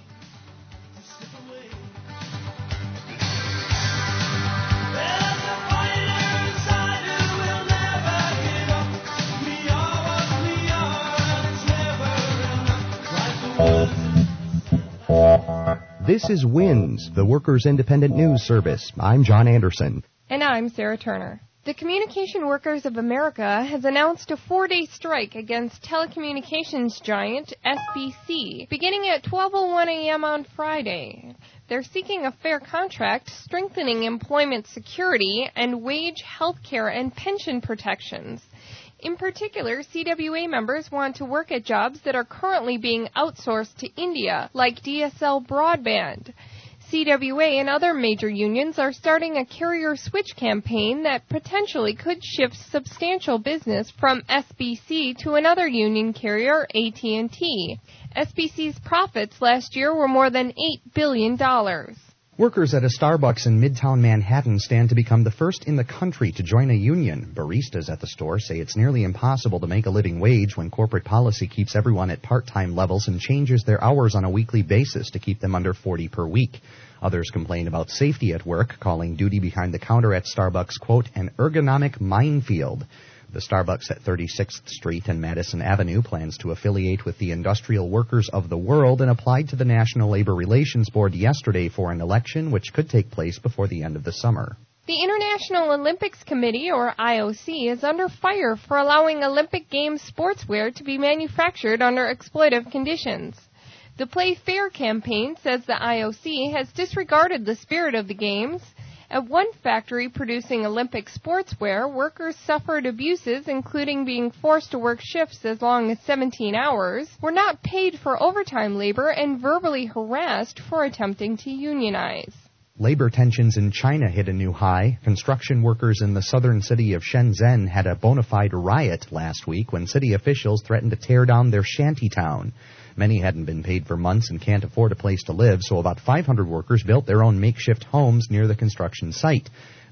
This is WINS, the Workers' Independent News Service. I'm John Anderson. And I'm Sarah Turner. The Communication Workers of America has announced a four-day strike against telecommunications giant S B C, beginning at twelve oh one a.m. on Friday. They're seeking a fair contract, strengthening employment security, and wage, health care, and pension protections. In particular, C W A members want to work at jobs that are currently being outsourced to India, like D S L broadband. C W A and other major unions are starting a carrier switch campaign that potentially could shift substantial business from S B C to another union carrier, A T and T. S B C's profits last year were more than eight billion dollars. Workers at a Starbucks in Midtown Manhattan stand to become the first in the country to join a union. Baristas at the store say it's nearly impossible to make a living wage when corporate policy keeps everyone at part-time levels and changes their hours on a weekly basis to keep them under forty per week. Others complain about safety at work, calling duty behind the counter at Starbucks, quote, an ergonomic minefield. The Starbucks at thirty-sixth Street and Madison Avenue plans to affiliate with the Industrial Workers of the World and applied to the National Labor Relations Board yesterday for an election which could take place before the end of the summer. The International Olympics Committee, or I O C, is under fire for allowing Olympic Games sportswear to be manufactured under exploitive conditions. The Play Fair campaign says the I O C has disregarded the spirit of the Games. At one factory producing Olympic sportswear, workers suffered abuses, including being forced to work shifts as long as seventeen hours, were not paid for overtime labor, and verbally harassed for attempting to unionize. Labor tensions in China hit a new high. Construction workers in the southern city of Shenzhen had a bona fide riot last week when city officials threatened to tear down their shantytown. Many hadn't been paid for months and can't afford a place to live, so about five hundred workers built their own makeshift homes near the construction site.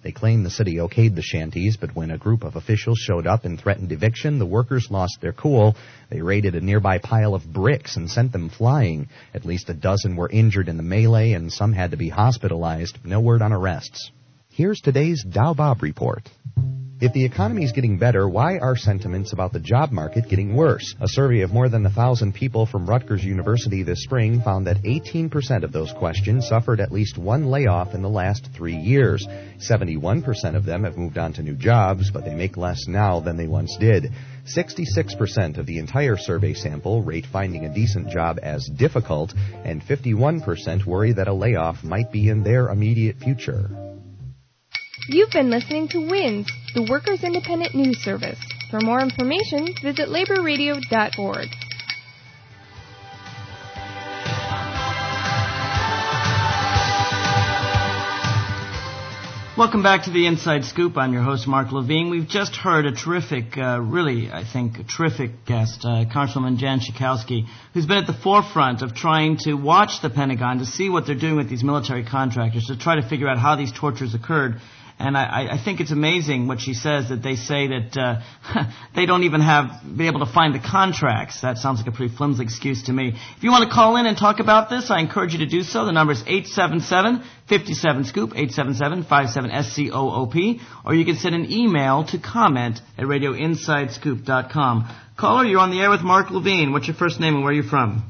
They claim the city okayed the shanties, but when a group of officials showed up and threatened eviction, the workers lost their cool. They raided a nearby pile of bricks and sent them flying. At least a dozen were injured in the melee, and some had to be hospitalized. No word on arrests. Here's today's Dow Bob report. If the economy is getting better, why are sentiments about the job market getting worse? A survey of more than a thousand people from Rutgers University this spring found that eighteen percent of those questioned suffered at least one layoff in the last three years. seventy-one percent of them have moved on to new jobs, but they make less now than they once did. sixty-six percent of the entire survey sample rate finding a decent job as difficult, and fifty-one percent worry that a layoff might be in their immediate future. You've been listening to WINS, the Workers' Independent News Service. For more information, visit labor radio dot org. Welcome back to the Inside Scoop. I'm your host, Mark Levine. We've just heard a terrific, uh, really, I think, a terrific guest, uh, Congresswoman Jan Schakowsky, who's been at the forefront of trying to watch the Pentagon to see what they're doing with these military contractors, to try to figure out how these tortures occurred. And I, I think it's amazing what she says, that they say that uh, they don't even have be able to find the contracts. That sounds like a pretty flimsy excuse to me. If you want to call in and talk about this, I encourage you to do so. The number is eight seven seven, five seven, SCOOP, eight seven seven, five seven, S C O O P, or you can send an email to comment at radio inside scoop dot com. Caller, you're on the air with Mark Levine. What's your first name and where are you from?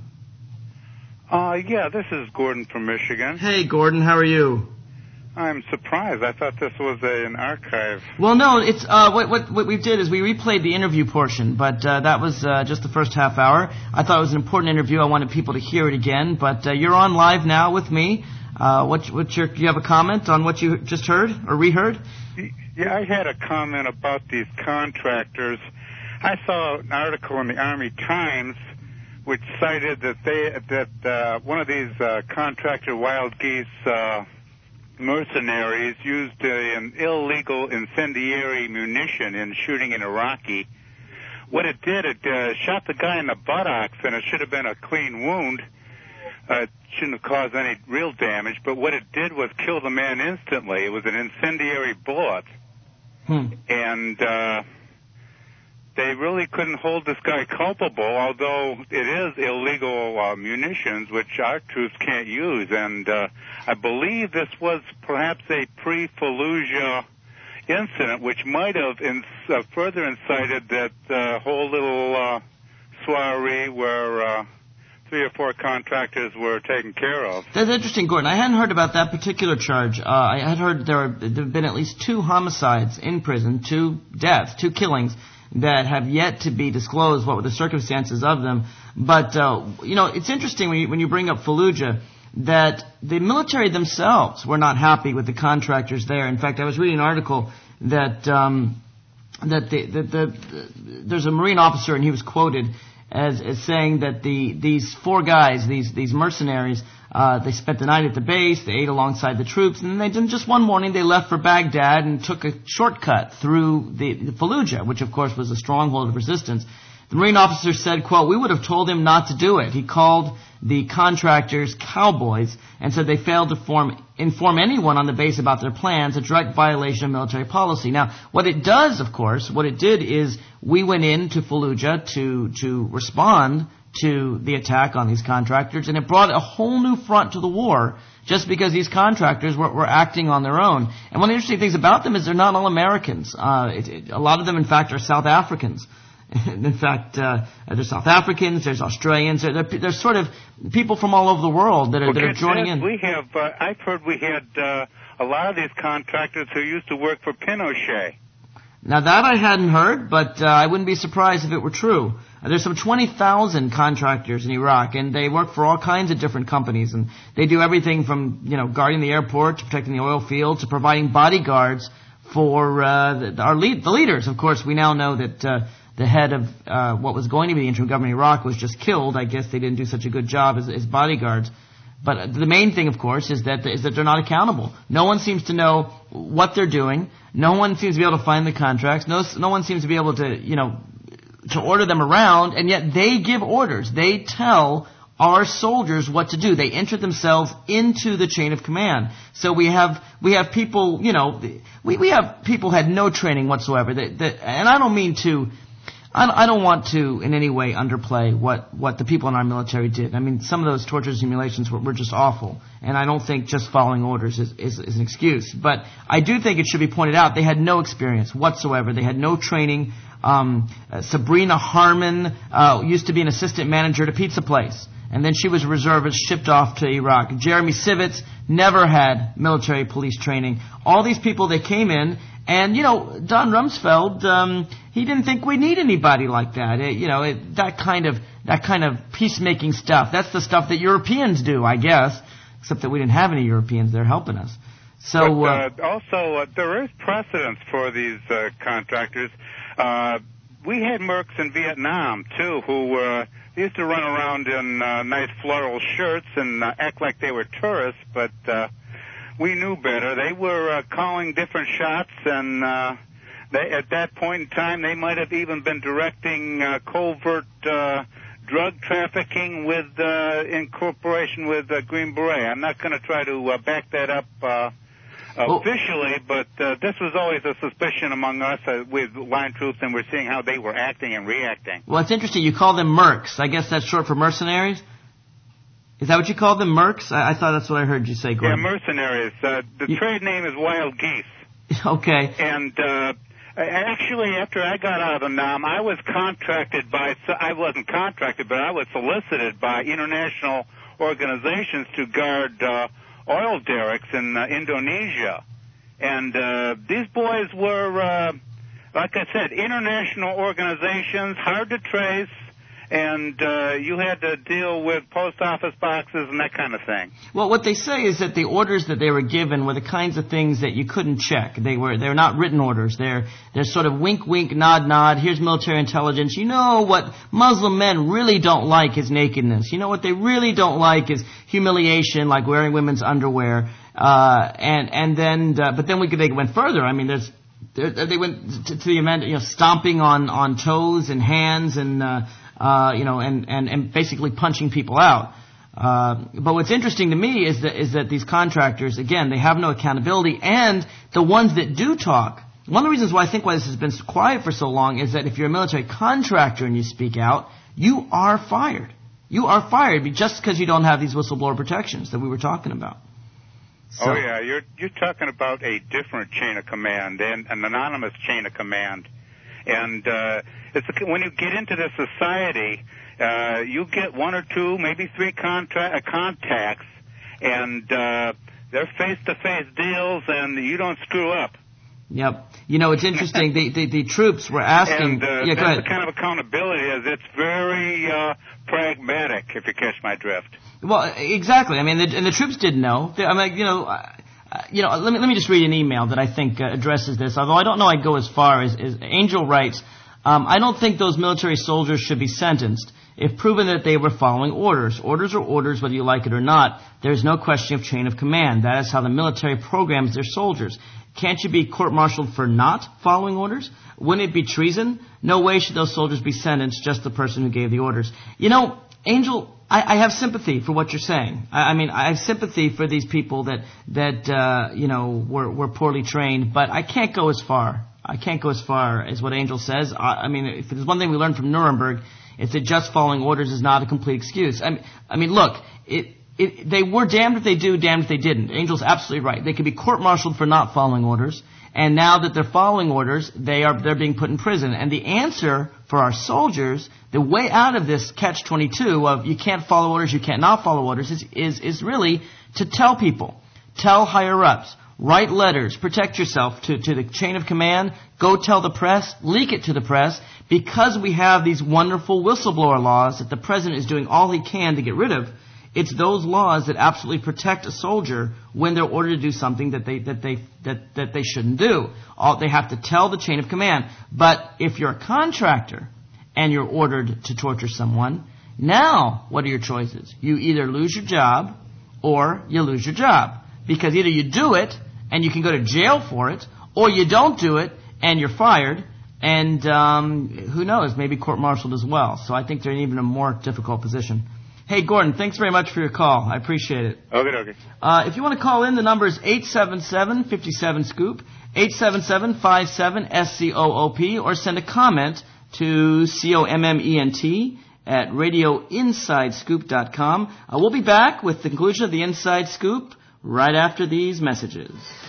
Uh, yeah, this is Gordon from Michigan. Hey, Gordon, how are you? I'm surprised. I thought this was a, an archive. Well, no, it's uh, what, what what we did is we replayed the interview portion, but uh, that was uh, just the first half hour. I thought it was an important interview. I wanted people to hear it again, but uh, you're on live now with me. Uh, what, what's your, do you have a comment on what you just heard or reheard? Yeah, I had a comment about these contractors. I saw an article in the Army Times which cited that they that uh, one of these uh, contractor wild geese uh, mercenaries used uh, an illegal incendiary munition in shooting an Iraqi. What it did, it uh, shot the guy in the buttocks, and it should have been a clean wound. Uh, it shouldn't have caused any real damage, but what it did was kill the man instantly. It was an incendiary bullet. Hmm. And uh, they really couldn't hold this guy culpable, although it is illegal uh, munitions, which our troops can't use. And uh, I believe this was perhaps a pre-Fallujah incident, which might have in, uh, further incited that uh, whole little uh, soiree where uh, three or four contractors were taken care of. That's interesting, Gordon. I hadn't heard about that particular charge. Uh, I had heard there, are, there have been at least two homicides in prison, two deaths, two killings, that have yet to be disclosed, what were the circumstances of them. But, uh, you know, it's interesting when you, when you bring up Fallujah that the military themselves were not happy with the contractors there. In fact, I was reading an article that um, that the, the, the, the, there's a Marine officer, and he was quoted as, as saying that the these four guys, these these mercenaries, uh, they spent the night at the base, they ate alongside the troops, and then they didn't just one morning, they left for Baghdad and took a shortcut through the, the Fallujah, which of course was a stronghold of resistance. The Marine officer said, quote, "We would have told him not to do it." He called the contractors cowboys and said they failed to form, inform anyone on the base about their plans, a direct violation of military policy. Now, what it does, of course, what it did is we went into Fallujah to, to respond to the attack on these contractors, and it brought a whole new front to the war just because these contractors were, were acting on their own. And one of the interesting things about them is they're not all Americans. Uh, it, it, a lot of them, in fact, are South Africans. In fact, uh, there's South Africans, there's Australians, there, there's sort of people from all over the world that are, well, that are joining in. We have, uh, I've heard we had uh, a lot of these contractors who used to work for Pinochet. Now that I hadn't heard, but uh, I wouldn't be surprised if it were true. Uh, there's some twenty thousand contractors in Iraq, and they work for all kinds of different companies, and they do everything from, you know, guarding the airport to protecting the oil field to providing bodyguards for uh, the, our lead, the leaders. Of course, we now know that uh, the head of uh, what was going to be the interim government in Iraq was just killed. I guess they didn't do such a good job as, as bodyguards. But the main thing, of course, is that is that they're not accountable. No one seems to know what they're doing. No one seems to be able to find the contracts. No, no one seems to be able to, you know, to order them around. And yet they give orders. They tell our soldiers what to do. They entered themselves into the chain of command. So we have we have people, you know, we we have people who had no training whatsoever. That, that, and I don't mean to, I don't want to in any way underplay what what the people in our military did. I mean, some of those tortures and humiliations were, were just awful, and I don't think just following orders is, is is an excuse. But I do think it should be pointed out they had no experience whatsoever. They had no training. Um, uh, Sabrina Harmon uh, used to be an assistant manager at a pizza place. And then she was a reservist shipped off to Iraq. Jeremy Sivitz never had military police training. All these people, they came in, and, you know, Don Rumsfeld, um, he didn't think we need anybody like that. It, you know, it, that kind of that kind of peacemaking stuff. That's the stuff that Europeans do, I guess, except that we didn't have any Europeans there helping us. So but, uh, uh, also, uh, there is precedence for these uh, contractors. Uh, we had mercs in Vietnam, too, who uh, used to run around in uh, nice floral shirts and uh, act like they were tourists, but uh, we knew better. They were uh, calling different shots, and uh, they, at that point in time, they might have even been directing uh, covert uh, drug trafficking with uh, in cooperation with uh, Green Beret. I'm not going to try to uh, back that up uh, officially, but uh, this was always a suspicion among us uh, with line troops, and we're seeing how they were acting and reacting. Well, it's interesting. You call them mercs. I guess that's short for mercenaries? Is that what you call them, mercs? I, I thought that's what I heard you say, Gordon. Yeah, mercenaries. Uh, the you, trade name is wild geese. Okay. And uh, actually, after I got out of the N A M, I was contracted by, I wasn't contracted, but I was solicited by international organizations to guard uh, oil derricks in uh, Indonesia. And uh, these boys were, uh, like I said, international organizations, hard to trace, and uh, you had to deal with post office boxes and that kind of thing. Well, what they say is that the orders that they were given were the kinds of things that you couldn't check. They were they're not written orders. They're they're sort of wink, wink, nod, nod. Here's military intelligence. You know what Muslim men really don't like is nakedness. You know what they really don't like is humiliation, like wearing women's underwear. Uh, and and then, uh, but then we could, they went further. I mean, there's they went to, to the event, you know, stomping on on toes and hands and. Uh, Uh, you know, and, and, and basically punching people out. Uh, but what's interesting to me is that, is that these contractors, again, they have no accountability, and the ones that do talk, one of the reasons why I think why this has been quiet for so long is that if you're a military contractor and you speak out, you are fired. You are fired just because you don't have these whistleblower protections that we were talking about. So, oh, yeah, you're, you're talking about a different chain of command, and an anonymous chain of command. And uh, it's a, when you get into the society, uh, you get one or two, maybe three contra- uh, contacts, and uh, they're face-to-face deals, and you don't screw up. Yep. You know, it's interesting. the, the the troops were asking. And uh, yeah, go that's ahead. the kind of accountability is it's very uh, pragmatic, if you catch my drift. Well, exactly. I mean, the, and the troops didn't know. I mean, you know. Uh, You know, let me let me just read an email that I think uh, addresses this. Although I don't know I'd go as far as, as Angel writes, um, I don't think those military soldiers should be sentenced if proven that they were following orders. Orders are orders whether you like it or not. There's no question of chain of command. That is how the military programs their soldiers. Can't you be court-martialed for not following orders? Wouldn't it be treason? No way should those soldiers be sentenced, just the person who gave the orders. You know, Angel, I, I have sympathy for what you're saying. I, I mean, I have sympathy for these people that that uh, you know were were poorly trained, but I can't go as far. I can't go as far as what Angel says. I, I mean, if there's one thing we learned from Nuremberg, it's that just following orders is not a complete excuse. I mean, I mean, look, it. It, they were damned if they do, damned if they didn't. Angel's absolutely right. They could be court-martialed for not following orders, and now that they're following orders, they are they're being put in prison. And the answer for our soldiers, the way out of this catch twenty-two of you can't follow orders, you can't not follow orders, is is, is really to tell people, tell higher-ups, write letters, protect yourself to, to the chain of command, go tell the press, leak it to the press, because we have these wonderful whistleblower laws that the president is doing all he can to get rid of. It's those laws that absolutely protect a soldier when they're ordered to do something that they that they that, that they shouldn't do. All, they have to tell the chain of command. But if you're a contractor and you're ordered to torture someone, now what are your choices? You either lose your job or you lose your job. Because either you do it and you can go to jail for it, or you don't do it and you're fired, and um, who knows, maybe court-martialed as well. So I think they're in even a more difficult position. Hey, Gordon, thanks very much for your call. I appreciate it. Okay, okay. Uh, if you want to call in, the number is eight seven seven, five seven, SCOOP, eight seven seven, five seven, S C O O P, or send a comment to C O M M E N T at radio inside scoop dot com. Uh, we'll be back with the conclusion of the Inside Scoop right after these messages.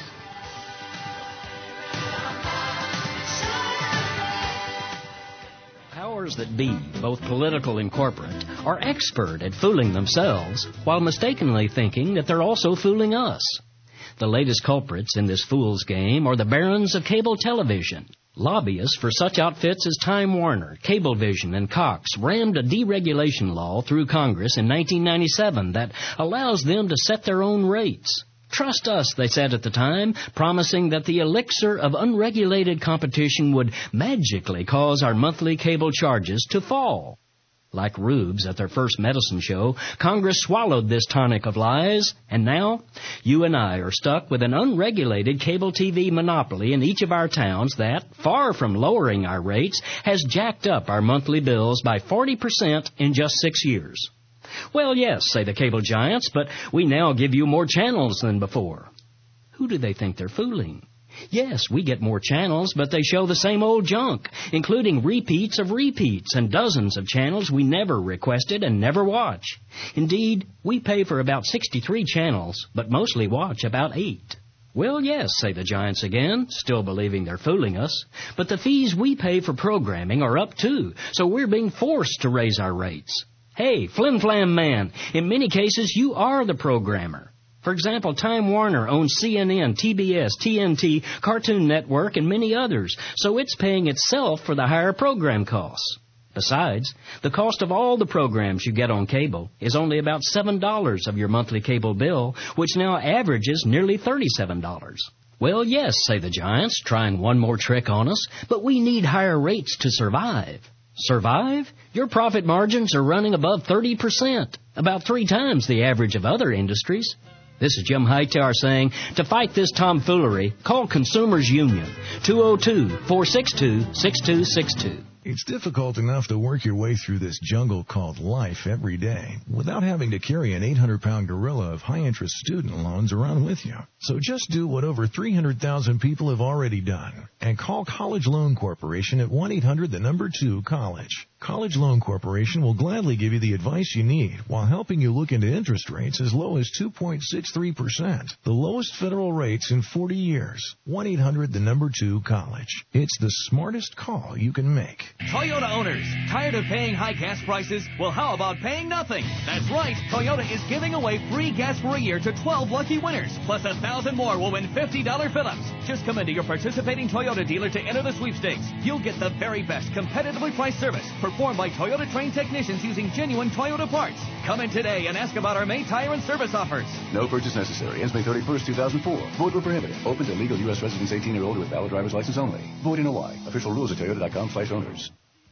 Powers that be, both political and corporate, are expert at fooling themselves while mistakenly thinking that they're also fooling us. The latest culprits in this fool's game are the barons of cable television. Lobbyists for such outfits as Time Warner, Cablevision, and Cox rammed a deregulation law through Congress in nineteen ninety-seven that allows them to set their own rates. Trust us, they said at the time, promising that the elixir of unregulated competition would magically cause our monthly cable charges to fall. Like rubes at their first medicine show, Congress swallowed this tonic of lies, and now you and I are stuck with an unregulated cable T V monopoly in each of our towns that, far from lowering our rates, has jacked up our monthly bills by forty percent in just six years. Well, yes, say the cable giants, but we now give you more channels than before. Who do they think they're fooling? Yes, we get more channels, but they show the same old junk, including repeats of repeats and dozens of channels we never requested and never watch. Indeed, we pay for about sixty-three channels, but mostly watch about eight. Well, yes, say the giants again, still believing they're fooling us, but the fees we pay for programming are up too, so we're being forced to raise our rates. Hey, flim-flam man, in many cases you are the programmer. For example, Time Warner owns C N N, T B S, T N T, Cartoon Network, and many others, so it's paying itself for the higher program costs. Besides, the cost of all the programs you get on cable is only about seven dollars of your monthly cable bill, which now averages nearly thirty-seven dollars. Well, yes, say the giants, trying one more trick on us, but we need higher rates to survive. Survive? Your profit margins are running above thirty percent, about three times the average of other industries. This is Jim Hightower saying, to fight this tomfoolery, call Consumers Union, two oh two, four six two, six two six two. It's difficult enough to work your way through this jungle called life every day without having to carry an eight hundred pound gorilla of high-interest student loans around with you. So just do what over three hundred thousand people have already done and call College Loan Corporation at one eight hundred the number two college. College Loan Corporation will gladly give you the advice you need while helping you look into interest rates as low as two point six three percent, the lowest federal rates in forty years. one eight hundred the number two college. It's the smartest call you can make. Toyota owners, tired of paying high gas prices? Well, how about paying nothing? That's right, Toyota is giving away free gas for a year to twelve lucky winners, plus a thousand more will win fifty dollar fill-ups. Just come into your participating Toyota dealer to enter the sweepstakes. You'll get the very best competitively priced service performed by Toyota trained technicians using genuine Toyota parts. Come in today and ask about our May tire and service offers. No purchase necessary. Ends May thirty-first, two thousand four. Void where prohibited. Open to legal U S residents eighteen or older with valid driver's license only. Void in Hawaii. Official rules at toyota dot com slash owners.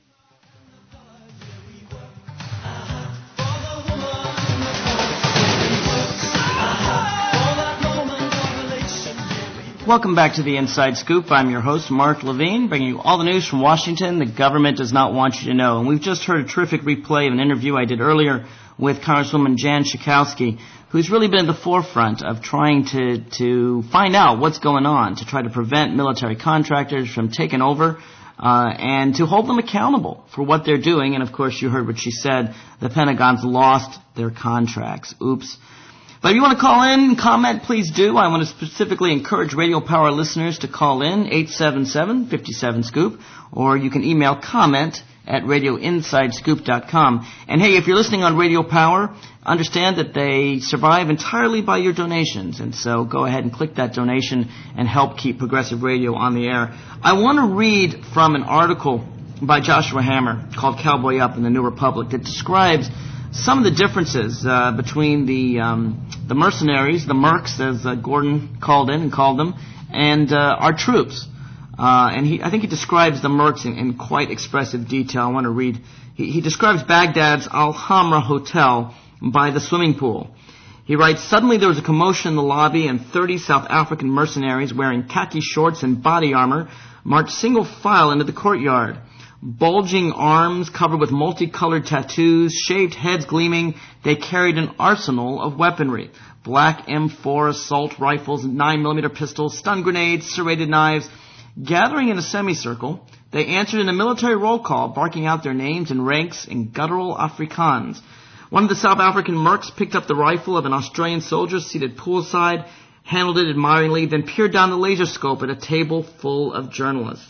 Welcome back to the Inside Scoop. I'm your host, Mark Levine, bringing you all the news from Washington the government does not want you to know. And we've just heard a terrific replay of an interview I did earlier with Congresswoman Jan Schakowsky, who's really been at the forefront of trying to, to find out what's going on, to try to prevent military contractors from taking over, uh, and to hold them accountable for what they're doing. And, of course, you heard what she said. The Pentagon's lost their contracts. Oops. But if you want to call in and comment, please do. I want to specifically encourage Radio Power listeners to call in, eight seven seven, five seven, SCOOP, or you can email comment at radio inside scoop dot com. And hey, if you're listening on Radio Power, understand that they survive entirely by your donations. And so go ahead and click that donation and help keep Progressive Radio on the air. I want to read from an article by Joshua Hammer called Cowboy Up in the New Republic that describes some of the differences uh, between the um, the mercenaries, the mercs, as uh, Gordon called in and called them, and uh, our troops. Uh, and he, I think he describes the mercs in, in quite expressive detail. I want to read. He, he describes Baghdad's Al-Hamra Hotel by the swimming pool. He writes, suddenly there was a commotion in the lobby and thirty South African mercenaries wearing khaki shorts and body armor marched single file into the courtyard. bulging arms covered with multicolored tattoos, shaved heads gleaming. They carried an arsenal of weaponry. Black M four assault rifles, nine millimeter pistols, stun grenades, serrated knives. Gathering in a semicircle, they answered in a military roll call, barking out their names and ranks in guttural Afrikaans. One of the South African mercs picked up the rifle of an Australian soldier seated poolside, handled it admiringly, then peered down the laser scope at a table full of journalists.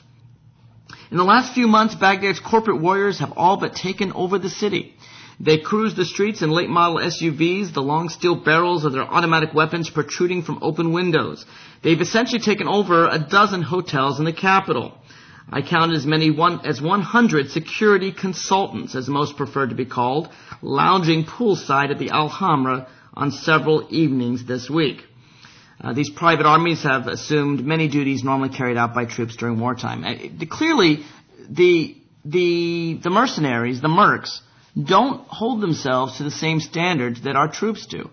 In the last few months, Baghdad's corporate warriors have all but taken over the city. They cruise the streets in late-model S U Vs, the long steel barrels of their automatic weapons protruding from open windows. They've essentially taken over a dozen hotels in the capital. I counted as many one, as one hundred security consultants, as most prefer to be called, lounging poolside at the Alhambra on several evenings this week. Uh, these private armies have assumed many duties normally carried out by troops during wartime. Uh, clearly, the the the mercenaries, the mercs, don't hold themselves to the same standards that our troops do.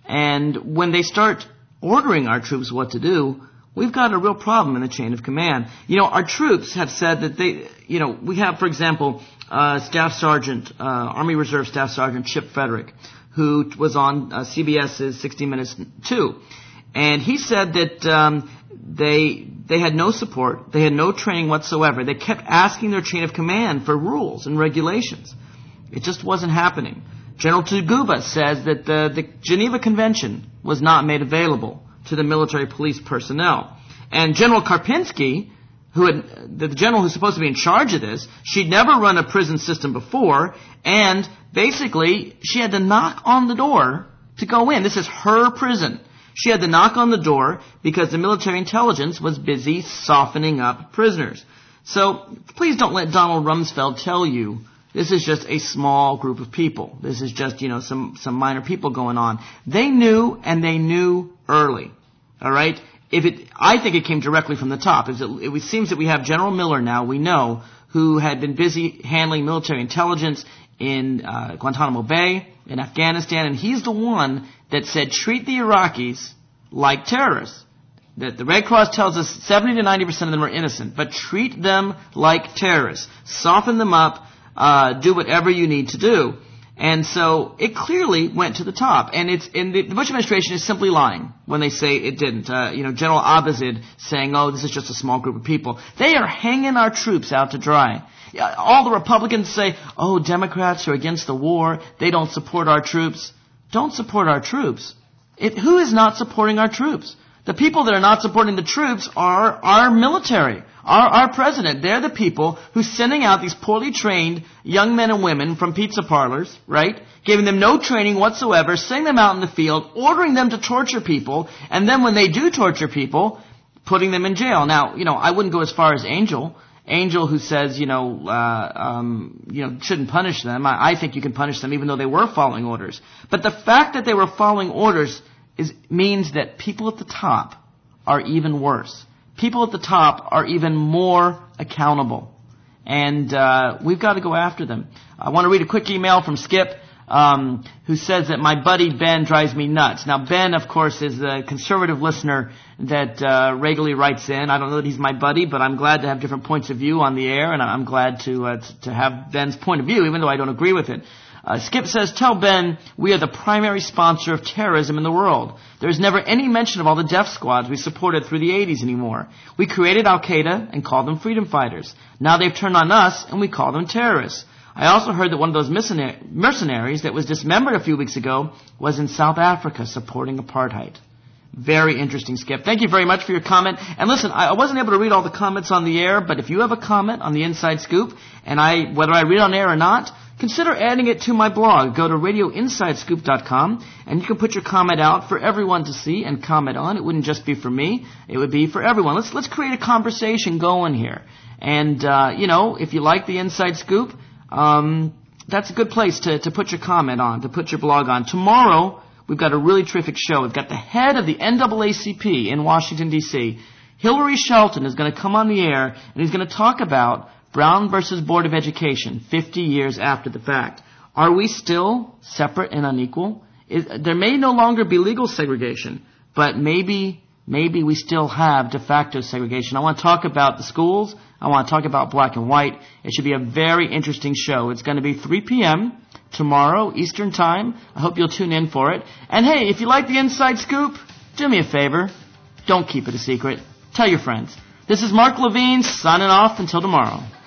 And when they start ordering our troops what to do, we've got a real problem in the chain of command. You know, our troops have said that they, you know, we have, for example, uh, Staff Sergeant, uh, Army Reserve Staff Sergeant Chip Frederick, who was on uh, CBS's sixty minutes too. And he said that um, they they had no support, they had no training whatsoever. They kept asking their chain of command for rules and regulations. It just wasn't happening. General Taguba says that the, the Geneva Convention was not made available to the military police personnel. And General Karpinski, who had, the general who's supposed to be in charge of this, she'd never run a prison system before, and basically she had to knock on the door to go in. This is her prison. She had to knock on the door because the military intelligence was busy softening up prisoners. So please don't let Donald Rumsfeld tell you this is just a small group of people. This is just, you know, some, some minor people going on. They knew, and they knew early. All right? If it, I think it came directly from the top. It, it seems that we have General Miller now, we know, who had been busy handling military intelligence in uh, Guantanamo Bay, in Afghanistan, and he's the one that said, treat the Iraqis like terrorists. That the Red Cross tells us seventy to ninety percent of them are innocent, but treat them like terrorists. Soften them up. Uh, do whatever you need to do. And so it clearly went to the top. And it's, and the, the Bush administration is simply lying when they say it didn't. Uh, you know, General Abazid saying, oh, this is just a small group of people. They are hanging our troops out to dry. All the Republicans say, oh, Democrats are against the war. They don't support our troops. Don't support our troops. It, who is not supporting our troops? The people that are not supporting the troops are our military, our, our president. They're the people who's sending out these poorly trained young men and women from pizza parlors, right? Giving them no training whatsoever, sending them out in the field, ordering them to torture people, and then when they do torture people, putting them in jail. Now, you know, I wouldn't go as far as Angel. Angel who says, you know, uh, um, you know, shouldn't punish them. I, I think you can punish them even though they were following orders. But the fact that they were following orders is, means that people at the top are even worse. People at the top are even more accountable. And uh, we've got to go after them. I want to read a quick email from Skip, um, who says that my buddy Ben drives me nuts. Now, Ben, of course, is the conservative listener that uh, regularly writes in. I don't know that he's my buddy, but I'm glad to have different points of view on the air, and I'm glad to uh, to have Ben's point of view, even though I don't agree with it. Uh, Skip says, tell Ben we are the primary sponsor of terrorism in the world. There is never any mention of all the death squads we supported through the eighties anymore. We created Al-Qaeda and called them freedom fighters. Now they've turned on us and we call them terrorists. I also heard that one of those mercenaries that was dismembered a few weeks ago was in South Africa supporting apartheid. Very interesting, Skip. Thank you very much for your comment. And listen, I wasn't able to read all the comments on the air, but if you have a comment on the Inside Scoop, and I, whether I read it on air or not, consider adding it to my blog. Go to radio inside scoop dot com, and you can put your comment out for everyone to see and comment on. It wouldn't just be for me. It would be for everyone. Let's let's create a conversation going here. And, uh, you know, if you like the Inside Scoop, um, that's a good place to, to put your comment on, to put your blog on. Tomorrow, we've got a really terrific show. We've got the head of the N double A C P in Washington, D C Hillary Shelton is going to come on the air, and he's going to talk about Brown versus Board of Education, fifty years after the fact. Are we still separate and unequal? Is, there may no longer be legal segregation, but maybe maybe we still have de facto segregation. I want to talk about the schools. I want to talk about black and white. It should be a very interesting show. It's going to be three p.m. tomorrow, Eastern Time. I hope you'll tune in for it. And hey, if you like the Inside Scoop, do me a favor. Don't keep it a secret. Tell your friends. This is Mark Levine signing off until tomorrow.